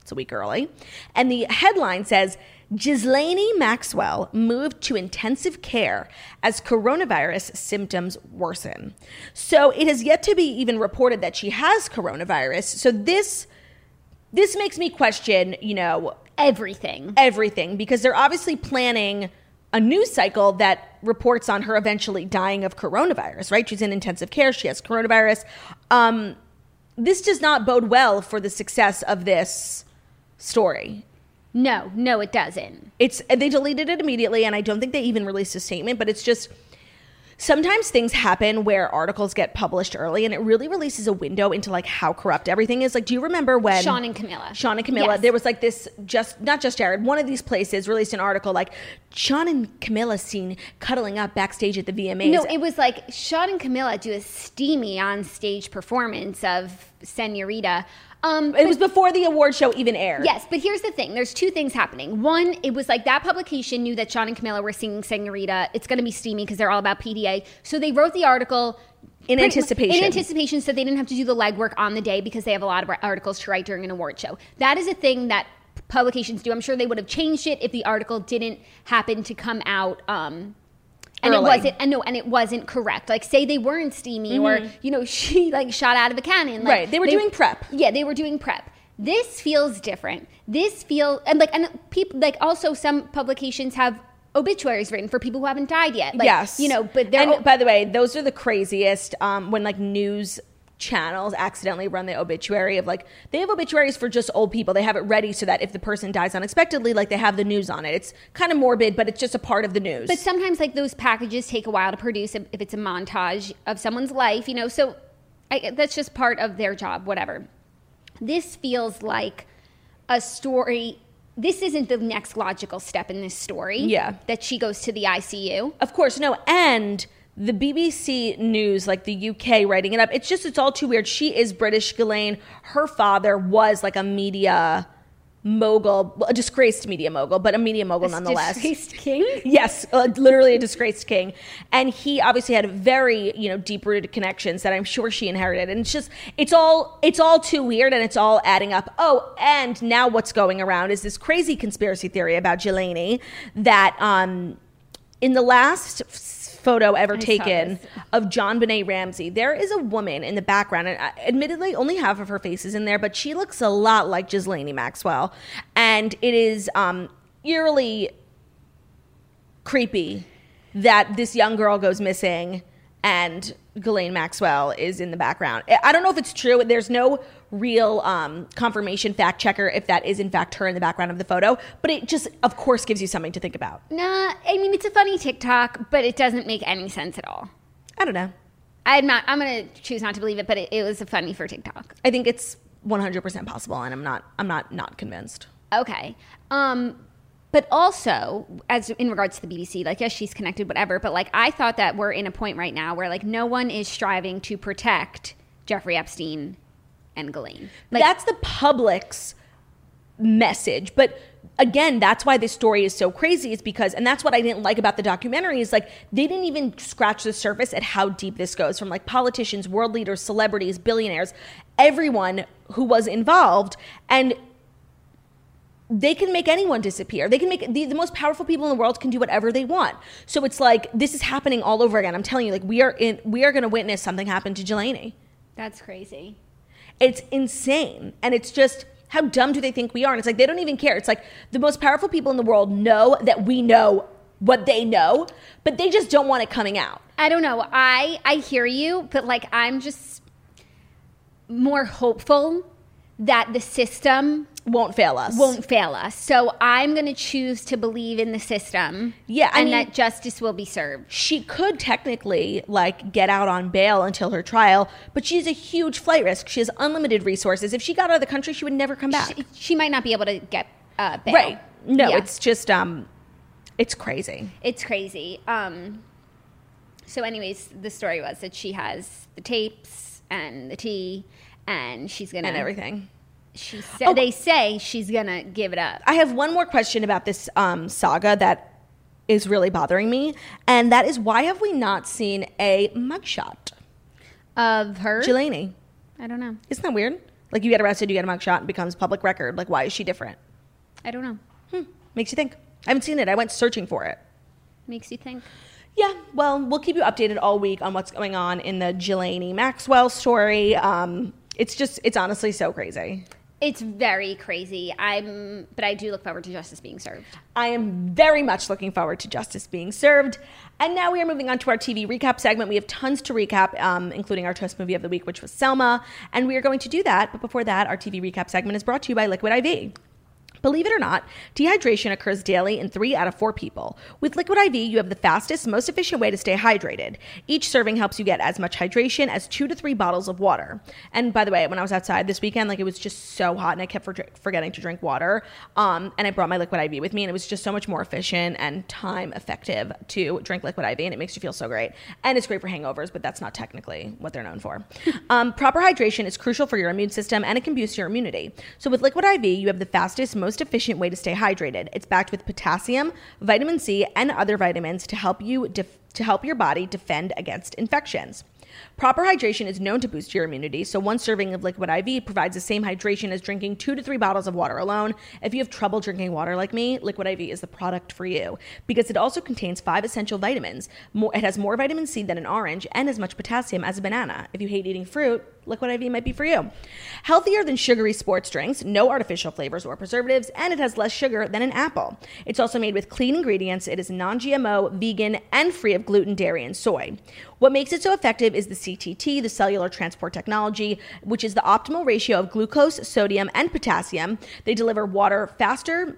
Speaker 3: It's a week early. And the headline says, Ghislaine Maxwell moved to intensive care as coronavirus symptoms worsen. So it has yet to be even reported that she has coronavirus. So this this makes me question, you know,
Speaker 4: everything.
Speaker 3: Everything, because they're obviously planning a news cycle that reports on her eventually dying of coronavirus, right? She's in intensive care. She has coronavirus. Um, this does not bode well for the success of this story.
Speaker 4: No, no, it doesn't.
Speaker 3: It's they deleted it immediately, and I don't think they even released a statement, but it's just sometimes things happen where articles get published early, and it really releases a window into like how corrupt everything is. Like, do you remember when
Speaker 4: Sean and Camilla?
Speaker 3: Sean and Camilla,
Speaker 4: Yes.
Speaker 3: there was like this, just not just Jared, one of these places released an article like Sean and Camilla seen cuddling up backstage at the V M As.
Speaker 4: No, it was like Sean and Camilla do a steamy on-stage performance of Senorita. Um,
Speaker 3: it was before the award show even aired.
Speaker 4: Yes, but here's the thing. There's two things happening. One, it was like that publication knew that Sean and Camilla were singing Senorita. It's going to be steamy because they're all about P D A. So they wrote the article
Speaker 3: in
Speaker 4: pretty-
Speaker 3: anticipation.
Speaker 4: In anticipation, so they didn't have to do the legwork on the day because they have a lot of articles to write during an award show. That is a thing that publications do. I'm sure they would have changed it if the article didn't happen to come out um, and
Speaker 3: early.
Speaker 4: it wasn't and no and it wasn't correct. Like, say they weren't steamy
Speaker 3: Mm-hmm.
Speaker 4: or, you know, she like shot out of a cannon. Like,
Speaker 3: Right. They were doing prep.
Speaker 4: Yeah, they were doing prep. This feels different. This feels and like and people like also some publications have obituaries written for people who haven't died yet. Like,
Speaker 3: yes.
Speaker 4: you know, but they're
Speaker 3: and by the way, those are the craziest. Um, when like news channels accidentally run the obituary of like they have obituaries for just old people. They have it ready so that if the person dies unexpectedly, like they have the news on it. It's kind of morbid, but it's just a part of the news.
Speaker 4: But sometimes like those packages take a while to produce if it's a montage of someone's life, you know. So I, that's just part of their job, whatever. This feels like a story. This isn't the next logical step in this story.
Speaker 3: Yeah.
Speaker 4: That she goes to the I C U.
Speaker 3: Of course, no. And the B B C News, like the U K writing it up, it's just, it's all too weird. She is British, Ghislaine. Her father was like a media mogul, a disgraced media mogul, but a media mogul nonetheless.
Speaker 4: Disgraced king?
Speaker 3: Yes, uh, literally a disgraced king. And he obviously had very, you know, deep-rooted connections that I'm sure she inherited. And it's just, it's all, it's all too weird and it's all adding up. Oh, and now what's going around is this crazy conspiracy theory about Ghislaine that um, in the last photo ever
Speaker 4: I saw
Speaker 3: taken
Speaker 4: this.
Speaker 3: of John Benet Ramsey, there is a woman in the background, and uh, admittedly only half of her face is in there, but she looks a lot like Ghislaine Maxwell, and it is um, eerily creepy that this young girl goes missing and Ghislaine Maxwell is in the background. I don't know if it's true. There's no real um, confirmation fact checker if that is in fact her in the background of the photo, but it just, of course, gives you something to think about.
Speaker 4: Nah, I mean, it's a funny TikTok, but it doesn't make any sense at all.
Speaker 3: I don't know.
Speaker 4: I'm not, I'm going to choose not to believe it, but it, it was funny for TikTok.
Speaker 3: I think it's one hundred percent possible, and I'm not, I'm not, not convinced.
Speaker 4: Okay. Um, but also, as in regards to the B B C, like, yes, she's connected, whatever. But like, I thought that we're in a point right now where like no one is striving to protect Jeffrey Epstein and Ghislaine. Like,
Speaker 3: That's the public's message. But again, that's why this story is so crazy, is because, and that's what I didn't like about the documentary, is like they didn't even scratch the surface at how deep this goes, from like politicians, world leaders, celebrities, billionaires, everyone who was involved. And they can make anyone disappear. They can make the, the most powerful people in the world can do whatever they want. So it's like this is happening all over again. I'm telling you, like we are in, we are going to witness something happen to Ghislaine.
Speaker 4: that's crazy.
Speaker 3: It's insane, and it's just, how dumb do they think we are? And it's like they don't even care. It's like the most powerful people in the world know that we know what they know, but they just don't want it coming out.
Speaker 4: I don't know. I I hear you, but like I'm just more hopeful that the system
Speaker 3: Won't fail us.
Speaker 4: won't fail us. So I'm going to choose to believe in the system.
Speaker 3: Yeah, I
Speaker 4: and
Speaker 3: mean-
Speaker 4: that justice will be served.
Speaker 3: She could technically like get out on bail until her trial, but she's a huge flight risk. She has unlimited resources. If she got out of the country, she would never come back.
Speaker 4: She, she might not be able to get uh, bail.
Speaker 3: Right. No,
Speaker 4: Yeah.
Speaker 3: it's just, um, it's crazy.
Speaker 4: It's crazy. Um, so anyways, the story was that she has the tapes and the tea, and she's going to...
Speaker 3: And everything.
Speaker 4: She sa-
Speaker 3: Oh.
Speaker 4: They say she's going to give it up.
Speaker 3: I have one more question about this um, saga that is really bothering me, and that is, why have we not seen a mugshot?
Speaker 4: Of her?
Speaker 3: Ghislaine.
Speaker 4: I don't know.
Speaker 3: Isn't that weird? Like, you get arrested, you get a mugshot, it becomes public record. Like, why is she different?
Speaker 4: I don't know.
Speaker 3: Hmm. Makes you think. I haven't seen it. I went searching for it.
Speaker 4: Makes you think.
Speaker 3: Yeah, well, we'll keep you updated all week on what's going on in the Ghislaine Maxwell story. Um, it's just, it's honestly so crazy.
Speaker 4: It's very crazy. I'm, but I do look forward to justice being served.
Speaker 3: I am very much looking forward to justice being served. And now we are moving on to our T V recap segment. We have tons to recap, um, including our Toast movie of the week, which was Selma. And we are going to do that. But before that, our T V recap segment is brought to you by Liquid I V. Believe it or not, dehydration occurs daily in three out of four people. With Liquid I V, you have the fastest, most efficient way to stay hydrated. Each serving helps you get as much hydration as two to three bottles of water. And by the way, when I was outside this weekend, like, it was just so hot and I kept for- forgetting to drink water. Um, and I brought my Liquid I V with me, and it was just so much more efficient and time effective to drink Liquid I V, and it makes you feel so great. And it's great for hangovers, but that's not technically what they're known for. um, proper hydration is crucial for your immune system, and it can boost your immunity. So with Liquid I V, you have the fastest, most efficient way to stay hydrated. It's backed with potassium, vitamin C, and other vitamins to help you def- to help your body defend against infections. Proper hydration is known to boost your immunity, so one serving of Liquid I V provides the same hydration as drinking two to three bottles of water alone. If you have trouble drinking water like me, Liquid I V is the product for you because it also contains five essential vitamins. More, it has more vitamin C than an orange and as much potassium as a banana. If you hate eating fruit, Liquid I V might be for you. Healthier than sugary sports drinks, no artificial flavors or preservatives, and it has less sugar than an apple. It's also made with clean ingredients. It is non-G M O, vegan, and free of gluten, dairy, and soy. What makes it so effective is the C T T, the cellular transport technology, which is the optimal ratio of glucose, sodium, and potassium. They deliver water faster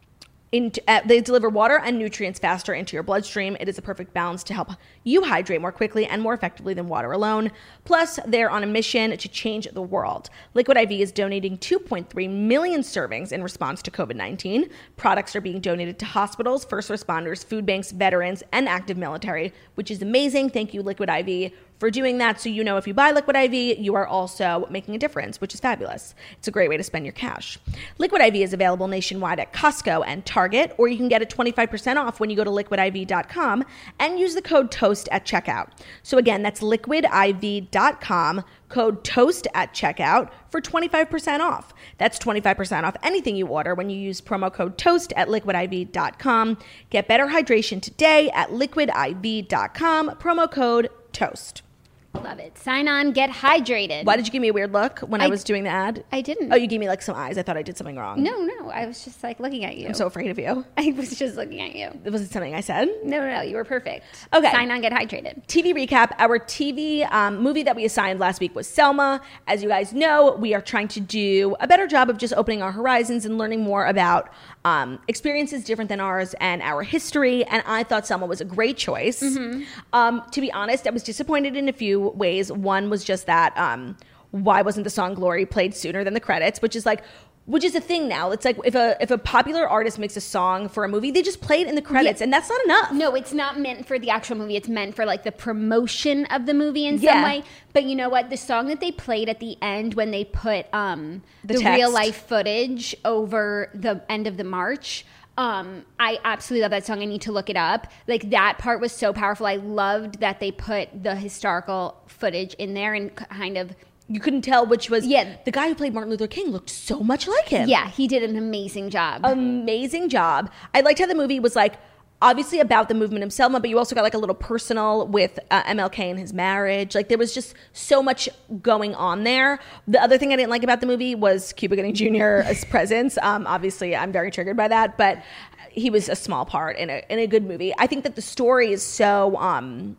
Speaker 3: Into, uh, they deliver water and nutrients faster into your bloodstream. It is a perfect balance to help you hydrate more quickly and more effectively than water alone. Plus, they're on a mission to change the world. Liquid I V is donating two point three million servings in response to covid nineteen. Products are being donated to hospitals, first responders, food banks, veterans, and active military, which is amazing. Thank you, Liquid I V, for doing that. So you know if you buy Liquid I V, you are also making a difference, which is fabulous. It's a great way to spend your cash. Liquid I V is available nationwide at Costco and Target, or you can get it twenty-five percent off when you go to liquid I V dot com and use the code TOAST at checkout. So again, that's liquid I V dot com, code TOAST at checkout for twenty-five percent off. That's twenty-five percent off anything you order when you use promo code TOAST at liquid I V dot com. Get better hydration today at liquid I V dot com, promo code TOAST.
Speaker 4: Love it. Sign on, get hydrated.
Speaker 3: Why did you give me a weird look when I,
Speaker 4: I
Speaker 3: was doing the ad?
Speaker 4: I didn't.
Speaker 3: Oh, you gave me like some eyes. I thought I did something wrong.
Speaker 4: No, no. I was just like looking at you.
Speaker 3: I'm so afraid of you.
Speaker 4: I was just looking at you.
Speaker 3: Was it something I said?
Speaker 4: No, no, no. You were perfect.
Speaker 3: Okay.
Speaker 4: Sign on, get hydrated.
Speaker 3: T V recap. Our T V um, movie that we assigned last week was Selma. As you guys know, we are trying to do a better job of just opening our horizons and learning more about um, experiences different than ours and our history. And I thought Selma was a great choice. Mm-hmm. Um, to be honest, I was disappointed in a few ways. One was just that um, why wasn't the song Glory played sooner than the credits, which is like, which is a thing now. It's like if a if a popular artist makes a song for a movie, they just play it in the credits, yeah. And that's not enough.
Speaker 4: No, it's not meant for the actual movie. It's meant for like the promotion of the movie in
Speaker 3: yeah.
Speaker 4: some way. But you know what? The song that they played at the end when they put um, the, the real life footage over the end of the march, Um, I absolutely love that song. I need to look it up. Like, that part was so powerful. I loved that they put the historical footage in there and kind of...
Speaker 3: You couldn't tell which was...
Speaker 4: Yeah.
Speaker 3: The guy who played Martin Luther King looked so much like him.
Speaker 4: Yeah, he did an amazing job.
Speaker 3: Amazing job. I liked how the movie was like, obviously about the movement of Selma, but you also got like a little personal with uh, M L K and his marriage. Like, there was just so much going on there. The other thing I didn't like about the movie was Cuba Gooding Junior's presence. Um, obviously, I'm very triggered by that, but he was a small part in a in a good movie. I think that the story is so um,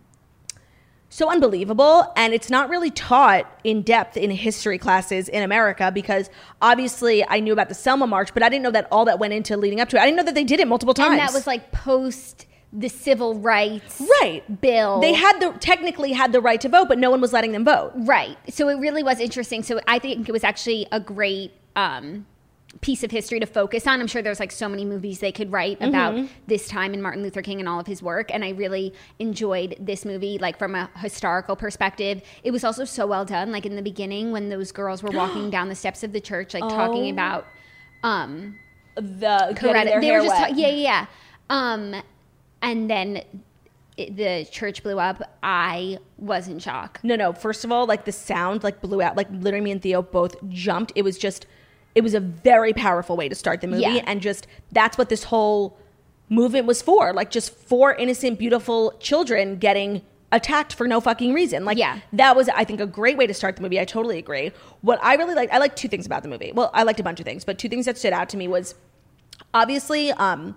Speaker 3: so unbelievable, and it's not really taught in depth in history classes in America, because obviously I knew about the Selma March, but I didn't know that all that went into leading up to it. I didn't know that they did it multiple times.
Speaker 4: And that was like post the civil rights
Speaker 3: right.
Speaker 4: bill.
Speaker 3: They had the technically had the right to vote, but no one was letting them vote.
Speaker 4: Right. So it really was interesting. So I think it was actually a great um, piece of history to focus on. I'm sure there's like so many movies they could write mm-hmm. about this time in Martin Luther King and all of his work. And I really enjoyed this movie, like from a historical perspective. It was also so well done. Like in the beginning when those girls were walking down the steps of the church, like oh. talking about um,
Speaker 3: the
Speaker 4: correct.
Speaker 3: Their
Speaker 4: they
Speaker 3: hair
Speaker 4: were just
Speaker 3: wet.
Speaker 4: Ta- yeah, yeah. Um, and then it, the church blew up, I was in shock.
Speaker 3: No, no. First of all, like the sound like blew out. Like literally me and Theo both jumped. It was just, it was a very powerful way to start the movie.
Speaker 4: Yeah.
Speaker 3: And just, that's what this whole movement was for. Like just four innocent, beautiful children getting attacked for no fucking reason. Like
Speaker 4: yeah.
Speaker 3: that was, I think, a great way to start the movie. I totally agree. What I really liked, I liked two things about the movie. Well, I liked a bunch of things, but two things that stood out to me was obviously, um,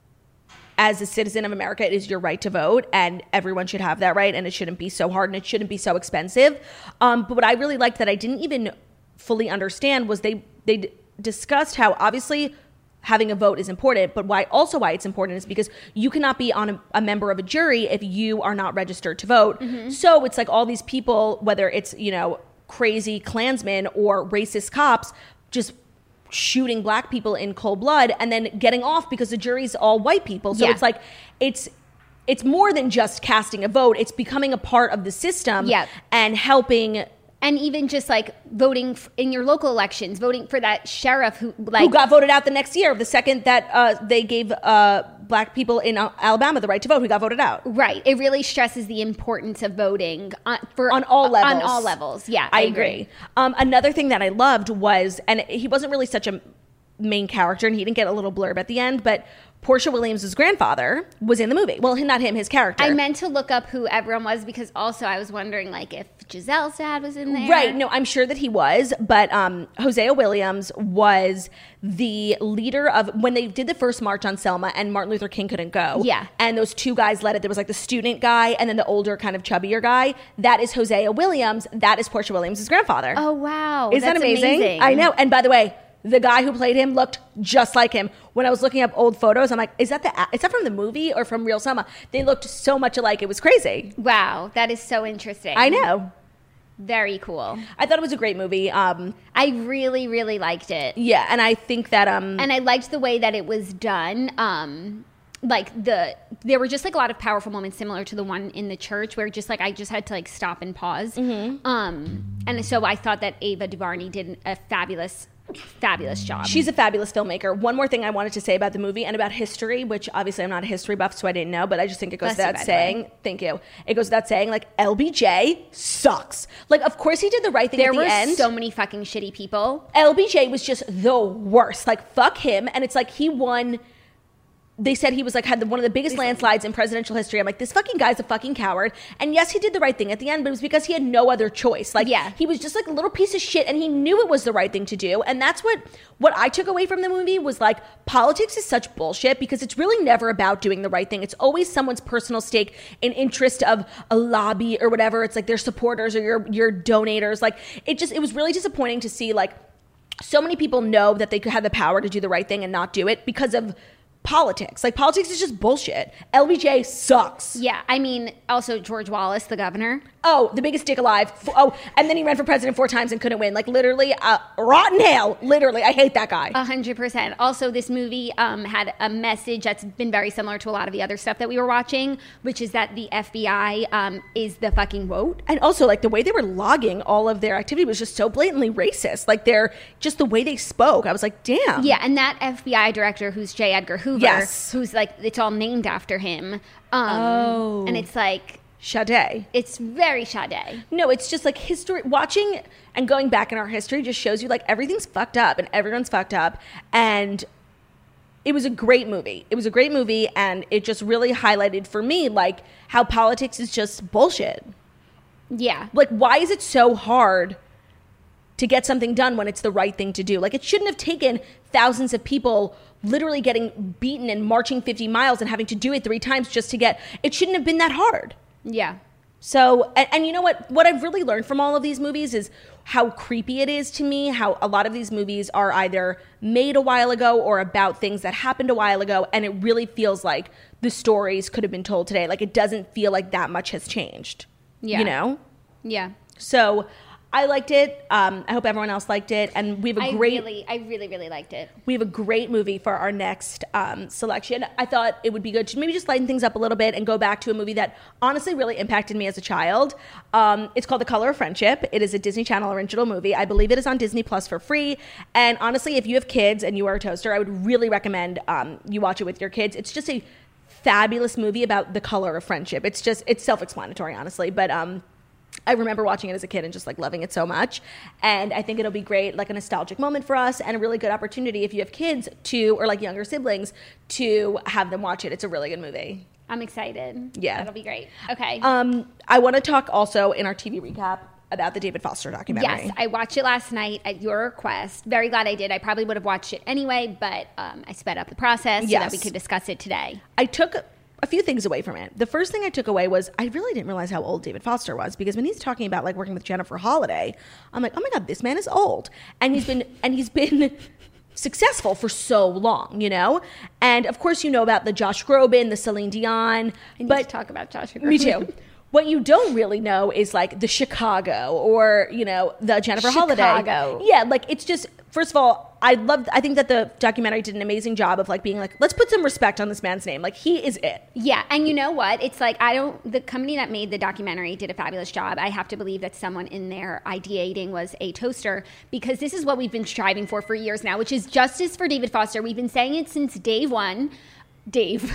Speaker 3: as a citizen of America, it is your right to vote, and everyone should have that right, and it shouldn't be so hard, and it shouldn't be so expensive. Um, but what I really liked that I didn't even fully understand was they they d- discussed how obviously having a vote is important, but why also why it's important is because you cannot be on a, a member of a jury if you are not registered to vote. Mm-hmm. So it's like all these people, whether it's, you know, crazy Klansmen or racist cops, just shooting black people in cold blood and then getting off because the jury's all white people. So
Speaker 4: yeah.
Speaker 3: it's like, it's it's more than just casting a vote. It's becoming a part of the system
Speaker 4: yep.
Speaker 3: and helping.
Speaker 4: And even just like voting f- in your local elections, voting for that sheriff who like
Speaker 3: who got voted out the next year, the second that uh, they gave uh, black people in Alabama the right to vote, who got voted out.
Speaker 4: Right. It really stresses the importance of voting on, for
Speaker 3: on all levels.
Speaker 4: On all levels. Yeah,
Speaker 3: I,
Speaker 4: I
Speaker 3: agree.
Speaker 4: agree.
Speaker 3: Um, another thing that I loved was, and he wasn't really such a main character, and he didn't get a little blurb at the end, but Portia Williams' grandfather was in the movie. Well, not him, his character.
Speaker 4: I meant to look up who everyone was because also I was wondering like if Giselle's dad was in there.
Speaker 3: Right. No, I'm sure that he was. But um, Hosea Williams was the leader of when they did the first march on Selma and Martin Luther King couldn't go.
Speaker 4: Yeah.
Speaker 3: And those two guys led it. There was like the student guy and then the older kind of chubbier guy. That is Hosea Williams. That is Portia Williams' grandfather.
Speaker 4: Oh, wow.
Speaker 3: Isn't that amazing? amazing? I know. And by the way, the guy who played him looked just like him. When I was looking up old photos, I'm like, is that the is that from the movie or from Real Selma? They looked so much alike. It was crazy.
Speaker 4: Wow, that is so interesting.
Speaker 3: I know.
Speaker 4: Very cool.
Speaker 3: I thought it was a great movie. Um,
Speaker 4: I really, really liked it.
Speaker 3: Yeah, and I think that um,
Speaker 4: and I liked the way that it was done. Um, like the there were just like a lot of powerful moments similar to the one in the church where just like I just had to like stop and pause. Mm-hmm. Um, and so I thought that Ava DuVernay did a fabulous. Fabulous job.
Speaker 3: She's a fabulous filmmaker. One more thing I wanted to say about the movie and about history, which obviously I'm not a history buff, so I didn't know, but I just think it goes
Speaker 4: Bless
Speaker 3: without
Speaker 4: you,
Speaker 3: saying. Thank you. It goes without saying, like, L B J sucks. Like, of course he did the right thing
Speaker 4: there
Speaker 3: at the
Speaker 4: were
Speaker 3: end.
Speaker 4: so many fucking shitty people.
Speaker 3: L B J was just the worst. Like, fuck him. And it's like he won. They said he was like had the, one of the biggest landslides in presidential history. I'm like, this fucking guy's a fucking coward. And yes, he did the right thing at the end, but it was because he had no other choice. Like,
Speaker 4: yeah.
Speaker 3: he was just like a little piece of shit, and he knew it was the right thing to do. And that's what what I took away from the movie was like, politics is such bullshit because it's really never about doing the right thing. It's always someone's personal stake in interest of a lobby or whatever. It's like their supporters or your your donators. Like, it just it was really disappointing to see like so many people know that they could have the power to do the right thing and not do it because of politics. Like, politics is just bullshit. L B J sucks.
Speaker 4: Yeah, I mean, also George Wallace, the governor.
Speaker 3: Oh, the biggest dick alive. Oh, and then he ran for president four times and couldn't win. Like, literally, uh, rotten hell. Literally, I hate that guy.
Speaker 4: A hundred percent. Also, this movie um, had a message that's been very similar to a lot of the other stuff that we were watching, which is that the F B I um, is the fucking woke.
Speaker 3: And also, like, the way they were logging all of their activity was just so blatantly racist. Like, they're just the way they spoke. I was like, damn.
Speaker 4: Yeah, and that F B I director who's J. Edgar Hoover,
Speaker 3: yes.
Speaker 4: who's like, it's all named after him. Um,
Speaker 3: oh.
Speaker 4: And it's like...
Speaker 3: Sade.
Speaker 4: It's very Sade.
Speaker 3: No, it's just like history. Watching and going back in our history just shows you like everything's fucked up and everyone's fucked up. And it was a great movie. It was a great movie, and it just really highlighted for me like how politics is just bullshit.
Speaker 4: Yeah.
Speaker 3: Like, why is it so hard to get something done when it's the right thing to do? Like, it shouldn't have taken thousands of people literally getting beaten and marching fifty miles and having to do it three times just to get, it shouldn't have been that hard.
Speaker 4: Yeah.
Speaker 3: So, and, and you know what, what I've really learned from all of these movies is how creepy it is to me, how a lot of these movies are either made a while ago or about things that happened a while ago. And it really feels like the stories could have been told today. Like, it doesn't feel like that much has changed,
Speaker 4: yeah.
Speaker 3: you know?
Speaker 4: Yeah.
Speaker 3: So I liked it. Um, I hope everyone else liked it. And we have a
Speaker 4: I
Speaker 3: great,
Speaker 4: really, I really, really liked it.
Speaker 3: we have a great movie for our next um, selection. I thought it would be good to maybe just lighten things up a little bit and go back to a movie that honestly really impacted me as a child. Um, it's called The Color of Friendship. It is a Disney Channel original movie. I believe it is on Disney Plus for free. And honestly, if you have kids and you are a toaster, I would really recommend um, you watch it with your kids. It's just a fabulous movie about the color of friendship. It's just, it's self-explanatory, honestly. But um, I remember watching it as a kid and just like loving it so much. And I think it'll be great, like a nostalgic moment for us and a really good opportunity if you have kids to, or like younger siblings, to have them watch it. It's a really good movie.
Speaker 4: I'm excited.
Speaker 3: Yeah.
Speaker 4: That'll be great. Okay.
Speaker 3: Um, I want to talk also in our T V recap about the David Foster documentary.
Speaker 4: Yes, I watched it last night at your request. Very glad I did. I probably would have watched it anyway, but um, I sped up the process so
Speaker 3: Yes.
Speaker 4: that we could discuss it today.
Speaker 3: I took a few things away from it. The first thing I took away was I really didn't realize how old David Foster was, because when he's talking about like working with Jennifer Holliday, I'm like, oh my God, this man is old. And he's been, and he's been successful for so long, you know? And of course, you know about the Josh Groban, the Celine Dion.
Speaker 4: I need
Speaker 3: but
Speaker 4: to talk about Josh Groban.
Speaker 3: Me too. What you don't really know is like the Chicago or, you know, the Jennifer Holliday.
Speaker 4: Chicago.
Speaker 3: Yeah, like it's just, first of all, I love, I think that the documentary did an amazing job of like being like, let's put some respect on this man's name. Like he is it.
Speaker 4: Yeah, and you know what? It's like, I don't, the company that made the documentary did a fabulous job. I have to believe that someone in there ideating was a toaster, because this is what we've been striving for for years now, which is justice for David Foster. We've been saying it since day one. Dave,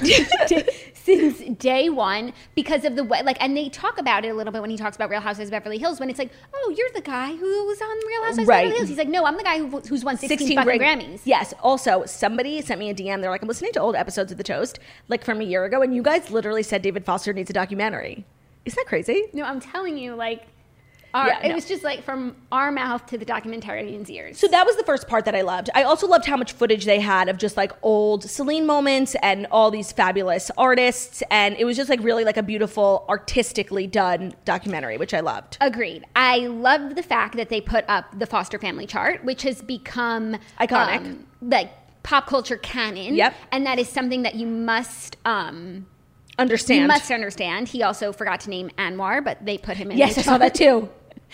Speaker 4: since day one, because of the way, like, and they talk about it a little bit when he talks about Real Housewives of Beverly Hills, when it's like, oh, you're the guy who was on Real Housewives
Speaker 3: Right.
Speaker 4: of Beverly Hills. He's like, no, I'm the guy who, who's won sixteen,
Speaker 3: sixteen
Speaker 4: fucking
Speaker 3: Gra-
Speaker 4: Grammys.
Speaker 3: Yes. Also, somebody sent me a D M. They're like, I'm listening to old episodes of The Toast, like from a year ago, and you guys literally said David Foster needs a documentary. Isn't that crazy?
Speaker 4: No, I'm telling you, like, our,
Speaker 3: Yeah,
Speaker 4: it
Speaker 3: no.
Speaker 4: was just like from our mouth to the documentarian's ears.
Speaker 3: So that was the first part that I loved. I also loved how much footage they had of just like old Celine moments and all these fabulous artists. And it was just like really like a beautiful, artistically done documentary, which I loved.
Speaker 4: Agreed. I loved the fact that they put up the Foster family chart, which has become
Speaker 3: Iconic.
Speaker 4: um, like pop culture canon.
Speaker 3: Yep.
Speaker 4: And that is something that you must um,
Speaker 3: Understand.
Speaker 4: you must understand. He also forgot to name Anwar, but they put him in.
Speaker 3: Yes,
Speaker 4: the
Speaker 3: I saw
Speaker 4: chart.
Speaker 3: that too.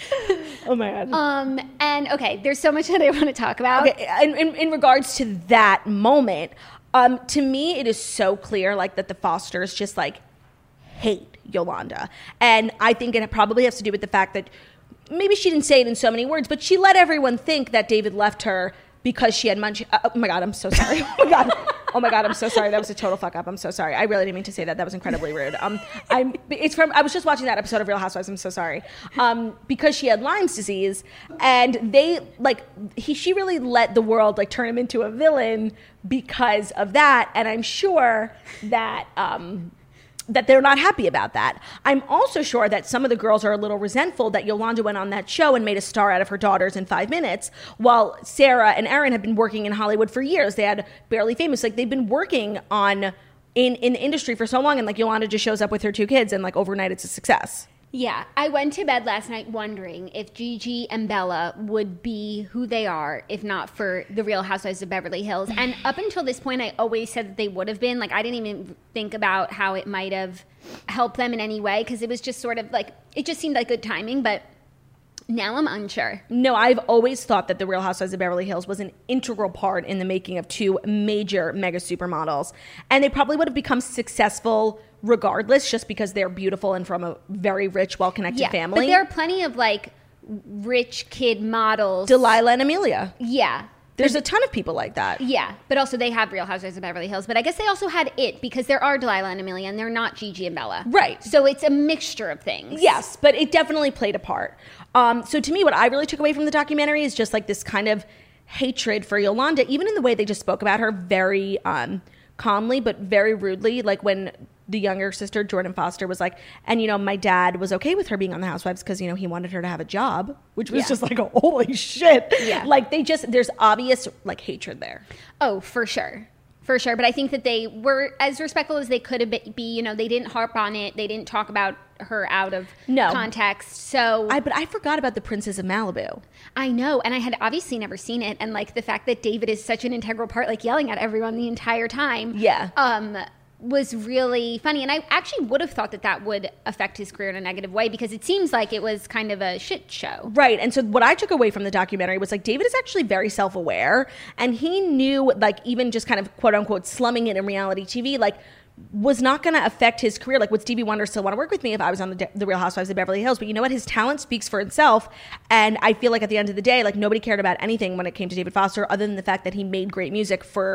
Speaker 3: Oh my God.
Speaker 4: Um, and okay, there's so much that I want to talk about.
Speaker 3: Okay, in, in, in regards to that moment, um, to me, it is so clear, like, that the Fosters just, like, hate Yolanda. And I think it probably has to do with the fact that maybe she didn't say it in so many words, but she let everyone think that David left her because she had munch. Uh, oh my God, I'm so sorry. Oh my God. Oh my God, I'm so sorry. That was a total fuck up. I'm so sorry. I really didn't mean to say that. That was incredibly rude. Um, I'm. It's from. I was just watching that episode of Real Housewives. I'm so sorry. Um, because she had Lyme's disease, and they like he. She really let the world like turn him into a villain because of that. And I'm sure that um, that they're not happy about that. I'm also sure that some of the girls are a little resentful that Yolanda went on that show and made a star out of her daughters in five minutes, while Sarah and Erin have been working in Hollywood for years. They had Barely Famous. Like, they've been working on in, in the industry for so long, and like Yolanda just shows up with her two kids and like overnight it's a success.
Speaker 4: Yeah, I went to bed last night wondering if Gigi and Bella would be who they are if not for the Real Housewives of Beverly Hills. And up until this point, I always said that they would have been. Like, I didn't even think about how it might have helped them in any way, because it was just sort of like, it just seemed like good timing, but now I'm unsure.
Speaker 3: No, I've always thought that the Real Housewives of Beverly Hills was an integral part in the making of two major mega supermodels. And they probably would have become successful regardless, just because they're beautiful and from a very rich, well-connected
Speaker 4: Yeah,
Speaker 3: family.
Speaker 4: but there are plenty of like rich kid models.
Speaker 3: Delilah and Amelia.
Speaker 4: Yeah.
Speaker 3: There's a ton of people like that.
Speaker 4: Yeah, but also they have Real Housewives of Beverly Hills. But I guess they also had It, because there are Delilah and Amelia, and they're not Gigi and Bella.
Speaker 3: Right.
Speaker 4: So it's a mixture of things.
Speaker 3: Yes, but it definitely played a part. Um, so to me, what I really took away from the documentary is just like this kind of hatred for Yolanda, even in the way they just spoke about her very um, calmly, but very rudely. Like when the younger sister, Jordan Foster, was like, and, you know, my dad was okay with her being on the Housewives because, you know, he wanted her to have a job, which was
Speaker 4: Yeah.
Speaker 3: just like, holy shit.
Speaker 4: Yeah.
Speaker 3: Like they just, there's obvious like hatred there.
Speaker 4: Oh, for sure. For sure. But I think that they were as respectful as they could have be. You know, they didn't harp on it. They didn't talk about her out of
Speaker 3: No.
Speaker 4: context. So
Speaker 3: I, but I forgot about the Princess of Malibu.
Speaker 4: I know. And I had obviously never seen it. And like the fact that David is such an integral part, like yelling at everyone the entire time.
Speaker 3: Yeah.
Speaker 4: Um, was really funny. And I actually would have thought that that would affect his career in a negative way, because it seems like it was kind of a shit show.
Speaker 3: Right. And so what I took away from the documentary was like David is actually very self-aware, and he knew like even just kind of quote unquote slumming it in reality T V like was not going to affect his career. Like, would Stevie Wonder still want to work with me if I was on the, the Real Housewives of Beverly Hills? But you know what? His talent speaks for itself. And I feel like at the end of the day, like nobody cared about anything when it came to David Foster other than the fact that he made great music for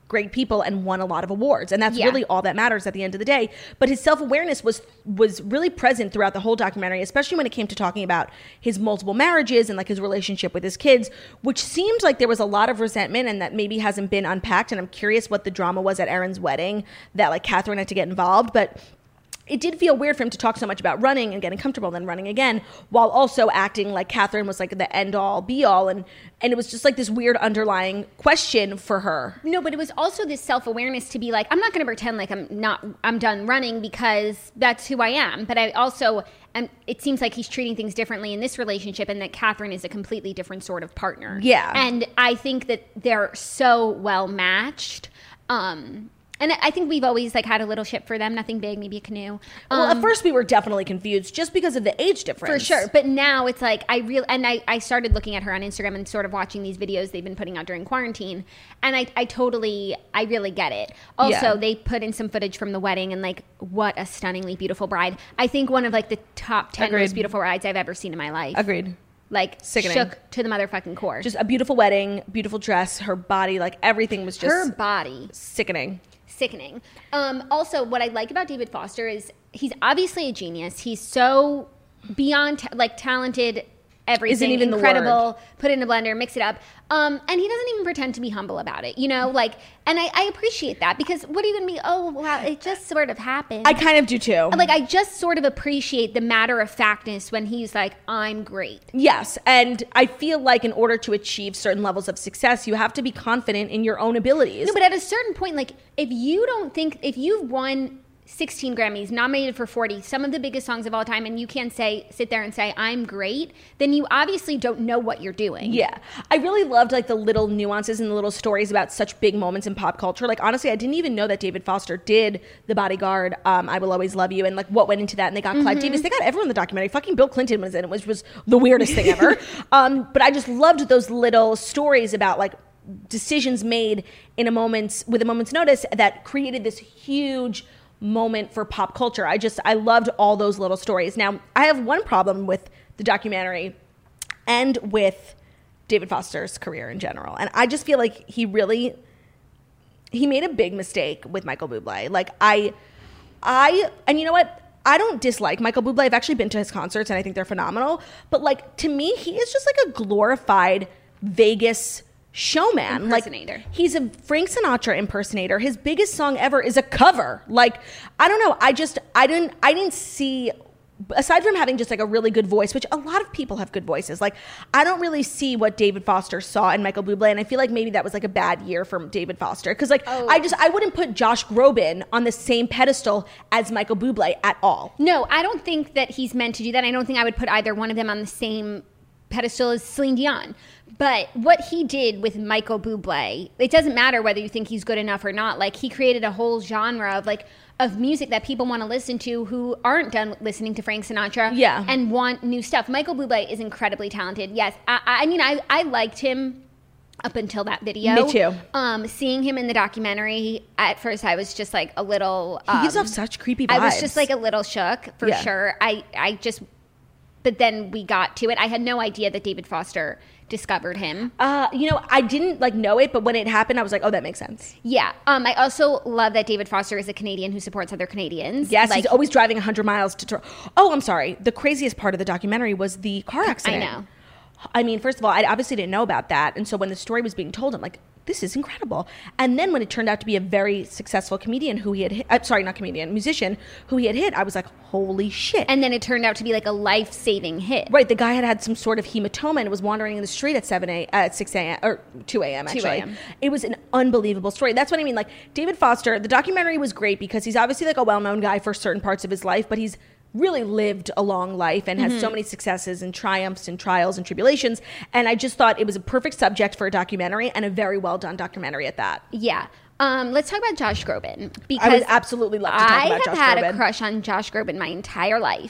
Speaker 3: great people and won a lot of awards. And that's
Speaker 4: Yeah.
Speaker 3: really all that matters at the end of the day. But his self-awareness was was really present throughout the whole documentary, especially when it came to talking about his multiple marriages and like his relationship with his kids, which seemed like there was a lot of resentment and that maybe hasn't been unpacked. And I'm curious what the drama was at Erin's wedding that like Catherine had to get involved. But it did feel weird for him to talk so much about running and getting comfortable and then running again, while also acting like Catherine was like the end all be all. And, and it was just like this weird underlying question for her.
Speaker 4: No, but it was also this self-awareness to be like, I'm not going to pretend like I'm not, I'm done running because that's who I am. But I also, am, it seems like he's treating things differently in this relationship and that Catherine is a completely different sort of partner.
Speaker 3: Yeah.
Speaker 4: And I think that they're so well matched. Um, And I think we've always like had a little ship for them, nothing big, maybe a canoe. Um,
Speaker 3: Well, at first we were definitely confused just because of the age difference.
Speaker 4: for sure. But now it's like I real and I, I started looking at her on Instagram and sort of watching these videos they've been putting out during quarantine. And I, I totally, I really get it. Also,
Speaker 3: Yeah.
Speaker 4: they put in some footage from the wedding and like what a stunningly beautiful bride. I think one of like the top ten
Speaker 3: Agreed.
Speaker 4: most beautiful brides I've ever seen in my life.
Speaker 3: Agreed.
Speaker 4: Like
Speaker 3: Sickening.
Speaker 4: shook to the motherfucking core.
Speaker 3: Just a beautiful wedding, beautiful dress, her body, like everything was just
Speaker 4: her body.
Speaker 3: sickening.
Speaker 4: Sickening. Um, also, what I like about David Foster is he's obviously a genius. He's so beyond ta- like talented, everything
Speaker 3: Isn't even the
Speaker 4: incredible. Put it in a blender, mix it up, um, and he doesn't even pretend to be humble about it. You know, like, and I, I appreciate that because what are you gonna be? Oh, wow, it just sort of happened.
Speaker 3: I kind of do too.
Speaker 4: like I just sort of appreciate the matter of factness when he's like, I'm great.
Speaker 3: Yes, and I feel like in order to achieve certain levels of success, you have to be confident in your own abilities.
Speaker 4: No, but at a certain point, like if you don't think if you've won sixteen Grammys, nominated for forty, some of the biggest songs of all time, and you can't say sit there and say I'm great, then you obviously don't know what you're doing.
Speaker 3: Yeah. I really loved like the little nuances and the little stories about such big moments in pop culture. Like honestly, I didn't even know that David Foster did The Bodyguard, um, I Will Always Love You, and like what went into that. And they got Clive Davis. They got everyone in the documentary. Fucking Bill Clinton was in it, which was the weirdest thing ever. Um, but I just loved those little stories about like decisions made in a moment's with a moment's notice that created this huge moment for pop culture. I just, I loved all those little stories. Now, I have one problem with the documentary and with David Foster's career in general. And I just feel like he really, he made a big mistake with Michael Bublé. Like I, I, and you know what? I don't dislike Michael Bublé. I've actually been to his concerts and I think they're phenomenal. But like, to me, he is just like a glorified Vegas showman.
Speaker 4: Impersonator.
Speaker 3: Like he's a Frank Sinatra impersonator. His biggest song ever is a cover. Like I don't know. I just I didn't I didn't see, aside from having just like a really good voice, which a lot of people have good voices. Like I don't really see what David Foster saw in Michael Bublé, and I feel like maybe that was like a bad year for David Foster because like
Speaker 4: Oh.
Speaker 3: I just I wouldn't put Josh Groban on the same pedestal as Michael Bublé at all.
Speaker 4: No, I don't think that he's meant to do that. I don't think I would put either one of them on the same pedestal as Celine Dion. But what he did with Michael Bublé, it doesn't matter whether you think he's good enough or not. Like he created a whole genre of like of music that people want to listen to who aren't done listening to Frank Sinatra
Speaker 3: Yeah.
Speaker 4: and want new stuff. Michael Bublé is incredibly talented. Yes, I, I mean I, I liked him up until that video.
Speaker 3: Me too.
Speaker 4: Um, seeing him in the documentary, at first I was just like a little.
Speaker 3: He gives
Speaker 4: um,
Speaker 3: off such creepy vibes.
Speaker 4: I was just like a little shook for
Speaker 3: Yeah.
Speaker 4: sure. I, I just, but then we got to it. I had no idea that David Foster discovered him.
Speaker 3: Uh, you know, I didn't like know it, but when it happened, I was like, oh, that makes sense.
Speaker 4: Yeah. Um. I also love that David Foster is a Canadian who supports other Canadians.
Speaker 3: Yes,
Speaker 4: Like,
Speaker 3: he's always driving one hundred miles to Toronto. Oh, I'm sorry. The craziest part of the documentary was the car accident.
Speaker 4: know.
Speaker 3: I mean, first of all, I obviously didn't know about that. And so when the story was being told, I'm like, this is incredible. And then when it turned out to be a very successful comedian who he had hit, uh, sorry, not comedian, musician who he had hit, I was like, holy shit.
Speaker 4: and then it turned out to be like a life-saving hit.
Speaker 3: Right, the guy had had some sort of hematoma and was wandering in the street at seven a at six a.m. or two a.m. actually.
Speaker 4: two a.m.
Speaker 3: It was an unbelievable story. That's what I mean. Like David Foster, the documentary was great because he's obviously like a well-known guy for certain parts of his life, but he's really lived a long life and has
Speaker 4: Mm-hmm.
Speaker 3: so many successes and triumphs and trials and tribulations. And I just thought it was a perfect subject for a documentary and a very well done documentary at that.
Speaker 4: Yeah. Um. Let's talk about Josh Groban because
Speaker 3: I would absolutely love to talk
Speaker 4: I
Speaker 3: about
Speaker 4: have
Speaker 3: Josh
Speaker 4: had
Speaker 3: Groban.
Speaker 4: a crush on Josh Groban my entire life.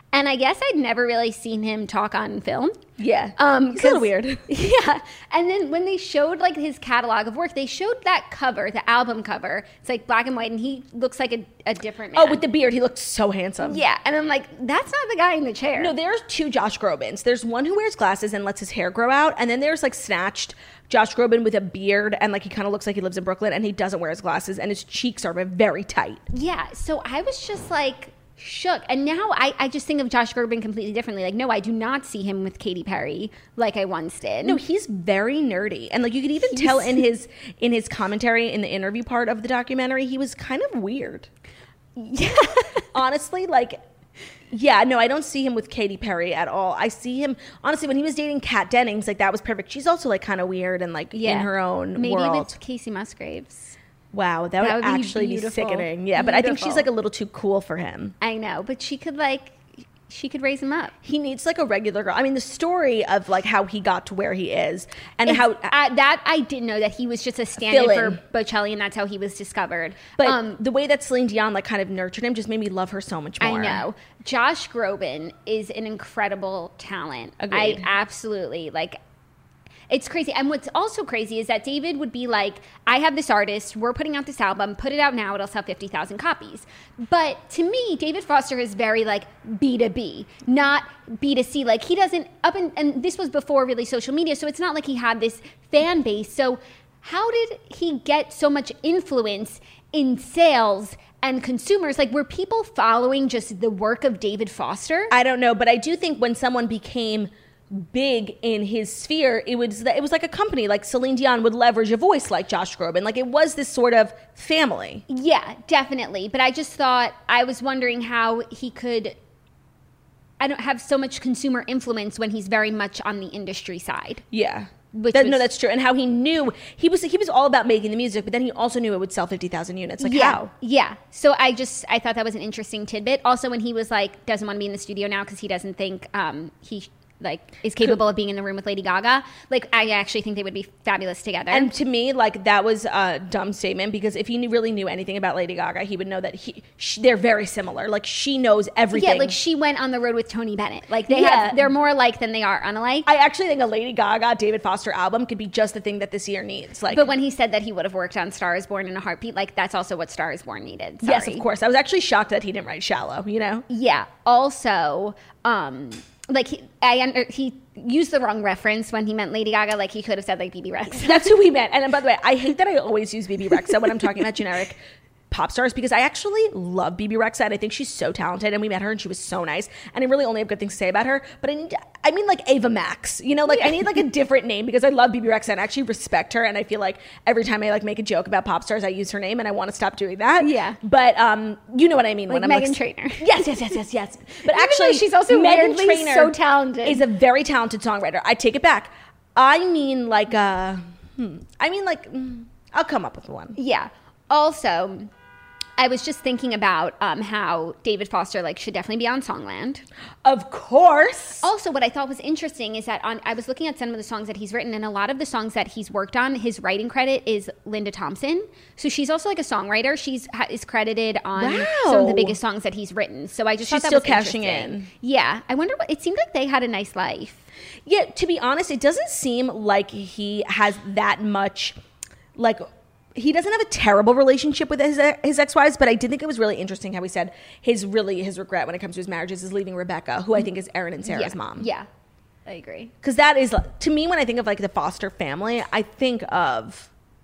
Speaker 4: And I guess I'd never really seen him talk on film.
Speaker 3: Yeah.
Speaker 4: Um,
Speaker 3: He's a little weird.
Speaker 4: Yeah. And then when they showed like his catalog of work, they showed that cover, the album cover. It's like black and white and he looks like a, a different man.
Speaker 3: Oh, with the beard, he looked so handsome.
Speaker 4: Yeah. And I'm like, that's not the guy in the chair.
Speaker 3: No, there's two Josh Grobens. There's one who wears glasses and lets his hair grow out. And then there's like snatched Josh Groban with a beard and like he kind of looks like he lives in Brooklyn and he doesn't wear his glasses and his cheeks are very tight.
Speaker 4: Yeah. So I was just like shook. And now I, I just think of Josh Groban completely differently. Like, no, I do not see him with Katy Perry like I once did.
Speaker 3: No, he's very nerdy. And like you could even he's... tell in his in his commentary in the interview part of the documentary, he was kind of weird.
Speaker 4: Yeah.
Speaker 3: Honestly, like, yeah, no, I don't see him with Katy Perry at all. I see him, honestly, when he was dating Kat Dennings, like that was perfect. She's also like kind of weird and like yeah. in her own
Speaker 4: Maybe
Speaker 3: world.
Speaker 4: Maybe with Casey Musgraves.
Speaker 3: Wow, that, that would, would actually be, be sickening. Yeah, but beautiful. I think she's like a little too cool for him.
Speaker 4: I know, but she could like, she could raise him up.
Speaker 3: He needs like a regular girl. I mean, the story of like how he got to where he is and
Speaker 4: it's,
Speaker 3: how
Speaker 4: uh, that I didn't know that he was just a stand-in for Bocelli and that's how he was discovered.
Speaker 3: But
Speaker 4: um,
Speaker 3: the way that Celine Dion like kind of nurtured him just made me love her so much more.
Speaker 4: I know. Josh Groban is an incredible talent.
Speaker 3: Agreed.
Speaker 4: I absolutely like. It's crazy. And what's also crazy is that David would be like, I have this artist, we're putting out this album, put it out now, it'll sell fifty thousand copies. But to me, David Foster is very like B to B, not B to C. Like he doesn't, up in, and this was before really social media, so it's not like he had this fan base. So how did he get so much influence in sales and consumers? Like, were people following just the work of David Foster?
Speaker 3: I don't know, but I do think when someone became big in his sphere, it was it was like a company. Like Celine Dion would leverage a voice like Josh Groban. Like it was this sort of family.
Speaker 4: Yeah, definitely. But I just thought, I was wondering how he could, I don't have so much consumer influence when he's very much on the industry side.
Speaker 3: Yeah.
Speaker 4: Which
Speaker 3: that,
Speaker 4: was,
Speaker 3: no, that's true. And how he knew he was he was all about making the music, but then he also knew it would sell fifty thousand units. Like
Speaker 4: yeah,
Speaker 3: how?
Speaker 4: Yeah. So I just I thought that was an interesting tidbit. Also, when he was like doesn't want to be in the studio now because he doesn't think um, he. like is capable of being in the room with Lady Gaga. Like I actually think they would be fabulous together.
Speaker 3: And to me, like that was a dumb statement because if he really knew anything about Lady Gaga, he would know that he she, they're very similar. Like she knows everything.
Speaker 4: Yeah, like she went on the road with Tony Bennett. Like they
Speaker 3: yeah.
Speaker 4: have, they're more alike than they are unalike.
Speaker 3: I actually think a Lady Gaga David Foster album could be just the thing that this year needs. Like,
Speaker 4: but when he said that he would have worked on Star Is Born in a heartbeat, like that's also what Star Is Born needed. Sorry.
Speaker 3: Yes, of course. I was actually shocked that he didn't write Shallow. You know?
Speaker 4: Yeah. Also, um. Like he, I under, he used the wrong reference when he meant Lady Gaga. Like he could have said like B B Rex.
Speaker 3: That's who he meant. And by the way, I hate that I always use B B Rexa when I'm talking about generic pop stars because I actually love B B Rexa and I think she's so talented and we met her and she was so nice and I really only have good things to say about her. But I need, I mean like Ava Max, you know, like I need like a different name because I love B B Rexa and I actually respect her and I feel like every time I like make a joke about pop stars I use her name and I want to stop doing that.
Speaker 4: Yeah.
Speaker 3: But um, you know what I mean
Speaker 4: like
Speaker 3: when
Speaker 4: Meghan
Speaker 3: I'm like
Speaker 4: Trainor.
Speaker 3: Yes, yes, yes, yes, yes. But
Speaker 4: Even
Speaker 3: actually,
Speaker 4: she's also
Speaker 3: Meghan
Speaker 4: weirdly
Speaker 3: Trainor
Speaker 4: so talented.
Speaker 3: Is a very talented songwriter. I take it back. I mean like uh, hmm, I mean like mm, I'll come up with one.
Speaker 4: Yeah. Also, I was just thinking about um, how David Foster like should definitely be on Songland.
Speaker 3: Of course.
Speaker 4: Also, what I thought was interesting is that on I was looking at some of the songs that he's written, and a lot of the songs that he's worked on, his writing credit is Linda Thompson. So she's also like a songwriter. She's ha- is credited on
Speaker 3: wow.
Speaker 4: some of the biggest songs that he's written. So I just
Speaker 3: she's
Speaker 4: thought that
Speaker 3: still
Speaker 4: was
Speaker 3: cashing
Speaker 4: interesting.
Speaker 3: in.
Speaker 4: Yeah, I wonder what it seemed like they had a nice life.
Speaker 3: Yeah, to be honest, it doesn't seem like he has that much like. He doesn't have a terrible relationship with his, his ex-wives, but I did think it was really interesting how he said his really his regret when it comes to his marriages is leaving Rebecca, who I think is Aaron and Sarah's
Speaker 4: yeah.
Speaker 3: mom.
Speaker 4: Yeah, I agree.
Speaker 3: Because that is, to me, when I think of like the Foster family, I think of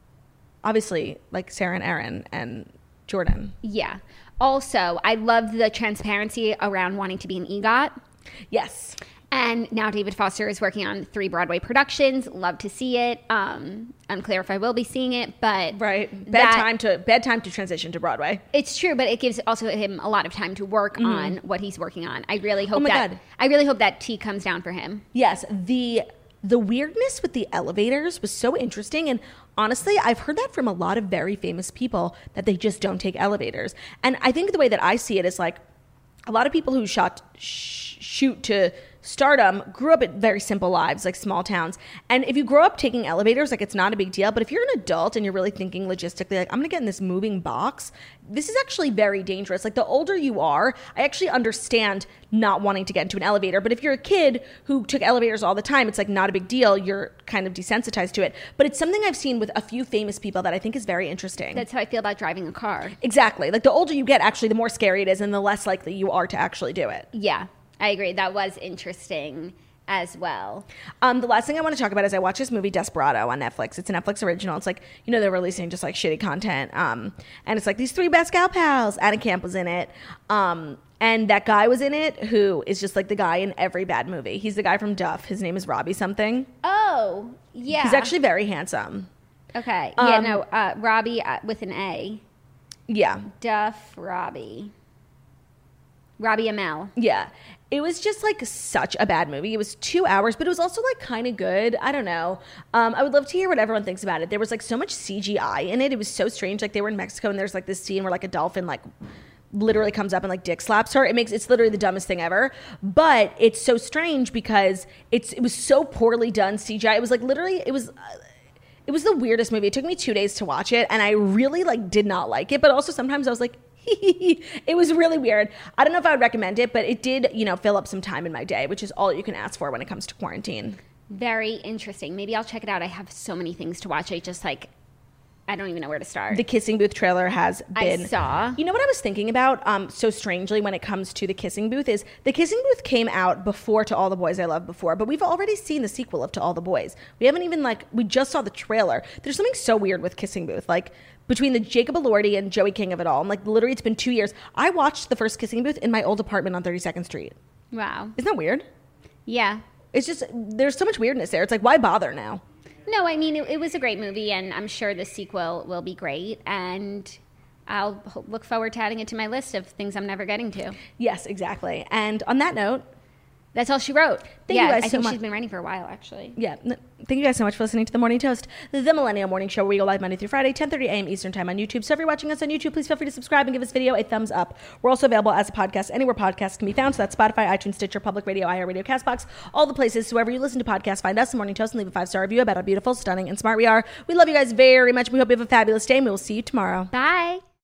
Speaker 3: obviously like Sarah and Aaron and Jordan.
Speaker 4: Yeah. Also, I love the transparency around wanting to be an EGOT.
Speaker 3: Yes.
Speaker 4: And now David Foster is working on three Broadway productions. Love to see it. Um, unclear if I will be seeing it, but
Speaker 3: right, bad
Speaker 4: that,
Speaker 3: time to bad time to transition to Broadway.
Speaker 4: It's true, but it gives also him a lot of time to work mm-hmm. on what he's working on. I really hope
Speaker 3: oh my
Speaker 4: that
Speaker 3: God.
Speaker 4: I really hope that T comes down for him.
Speaker 3: Yes, the the weirdness with the elevators was so interesting, and honestly, I've heard that from a lot of very famous people that they just don't take elevators. And I think the way that I see it is like a lot of people who shot sh- shoot to stardom, grew up at very simple lives, like small towns. And if you grow up taking elevators, like it's not a big deal. But if you're an adult and you're really thinking logistically, like I'm going to get in this moving box, this is actually very dangerous. Like the older you are, I actually understand not wanting to get into an elevator. But if you're a kid who took elevators all the time, it's like not a big deal. You're kind of desensitized to it. But it's something I've seen with a few famous people that I think is very interesting.
Speaker 4: That's how I feel about driving a car.
Speaker 3: Exactly. Like the older you get, actually, the more scary it is and the less likely you are to actually do it.
Speaker 4: Yeah, I agree. That was interesting as well.
Speaker 3: Um, the last thing I want to talk about is I watched this movie Desperado on Netflix. It's a Netflix original. It's like, you know, they're releasing just like shitty content. Um, and it's like these three best gal pals. Anna Camp was in it. Um, and that guy was in it who is just like the guy in every bad movie. He's the guy from Duff. His name is Robbie something.
Speaker 4: Oh, yeah.
Speaker 3: He's actually very handsome.
Speaker 4: Okay. Yeah,
Speaker 3: Um,
Speaker 4: no, uh, Robbie uh, with an A.
Speaker 3: Yeah.
Speaker 4: Duff Robbie. Robbie Amell.
Speaker 3: Yeah. It was just like such a bad movie. It was two hours, but it was also like kind of good. I don't know. Um, I would love to hear what everyone thinks about it. There was like so much C G I in it. It was so strange. Like they were in Mexico and there's like this scene where like a dolphin like literally comes up and like dick slaps her. It makes it's literally the dumbest thing ever. But it's so strange because it's it was so poorly done C G I. It was like literally it was. Uh, It was the weirdest movie. It took me two days to watch it, and I really like did not like it. But also sometimes I was like, it was really weird. I don't know if I would recommend it, but it did, you know, fill up some time in my day, which is all you can ask for when it comes to quarantine.
Speaker 4: Very interesting. Maybe I'll check it out. I have so many things to watch. I just like, I don't even know where to start.
Speaker 3: The Kissing Booth trailer has been.
Speaker 4: I saw.
Speaker 3: You know what I was thinking about? Um, so strangely, when it comes to the Kissing Booth, is the Kissing Booth came out before To All the Boys I Loved Before, but we've already seen the sequel of To All the Boys. We haven't even like we just saw the trailer. There's something so weird with Kissing Booth, like between the Jacob Elordi and Joey King of it all. I'm like, literally, it's been two years. I watched the first Kissing Booth in my old apartment on thirty-second Street.
Speaker 4: Wow.
Speaker 3: Isn't that weird?
Speaker 4: Yeah.
Speaker 3: It's just there's so much weirdness there. It's like, why bother now?
Speaker 4: No, I mean, it, it was a great movie, and I'm sure the sequel will be great, and I'll ho- look forward to adding it to my list of things I'm never getting to.
Speaker 3: Yes, exactly. And on that note,
Speaker 4: that's all she wrote.
Speaker 3: Thank
Speaker 4: yeah,
Speaker 3: you guys
Speaker 4: I
Speaker 3: so
Speaker 4: think
Speaker 3: much.
Speaker 4: she's been writing for a while, actually.
Speaker 3: Yeah. N- Thank you guys so much for listening to The Morning Toast, the Millennial Morning Show, where we go live Monday through Friday, ten thirty a.m. Eastern Time on YouTube. So if you're watching us on YouTube, please feel free to subscribe and give this video a thumbs up. We're also available as a podcast anywhere podcasts can be found. So that's Spotify, iTunes, Stitcher, Public Radio, iHeartRadio, CastBox, all the places. So wherever you listen to podcasts, find us, The Morning Toast, and leave a five-star review about how beautiful, stunning, and smart we are. We love you guys very much. We hope you have a fabulous day, and we will see you tomorrow.
Speaker 4: Bye.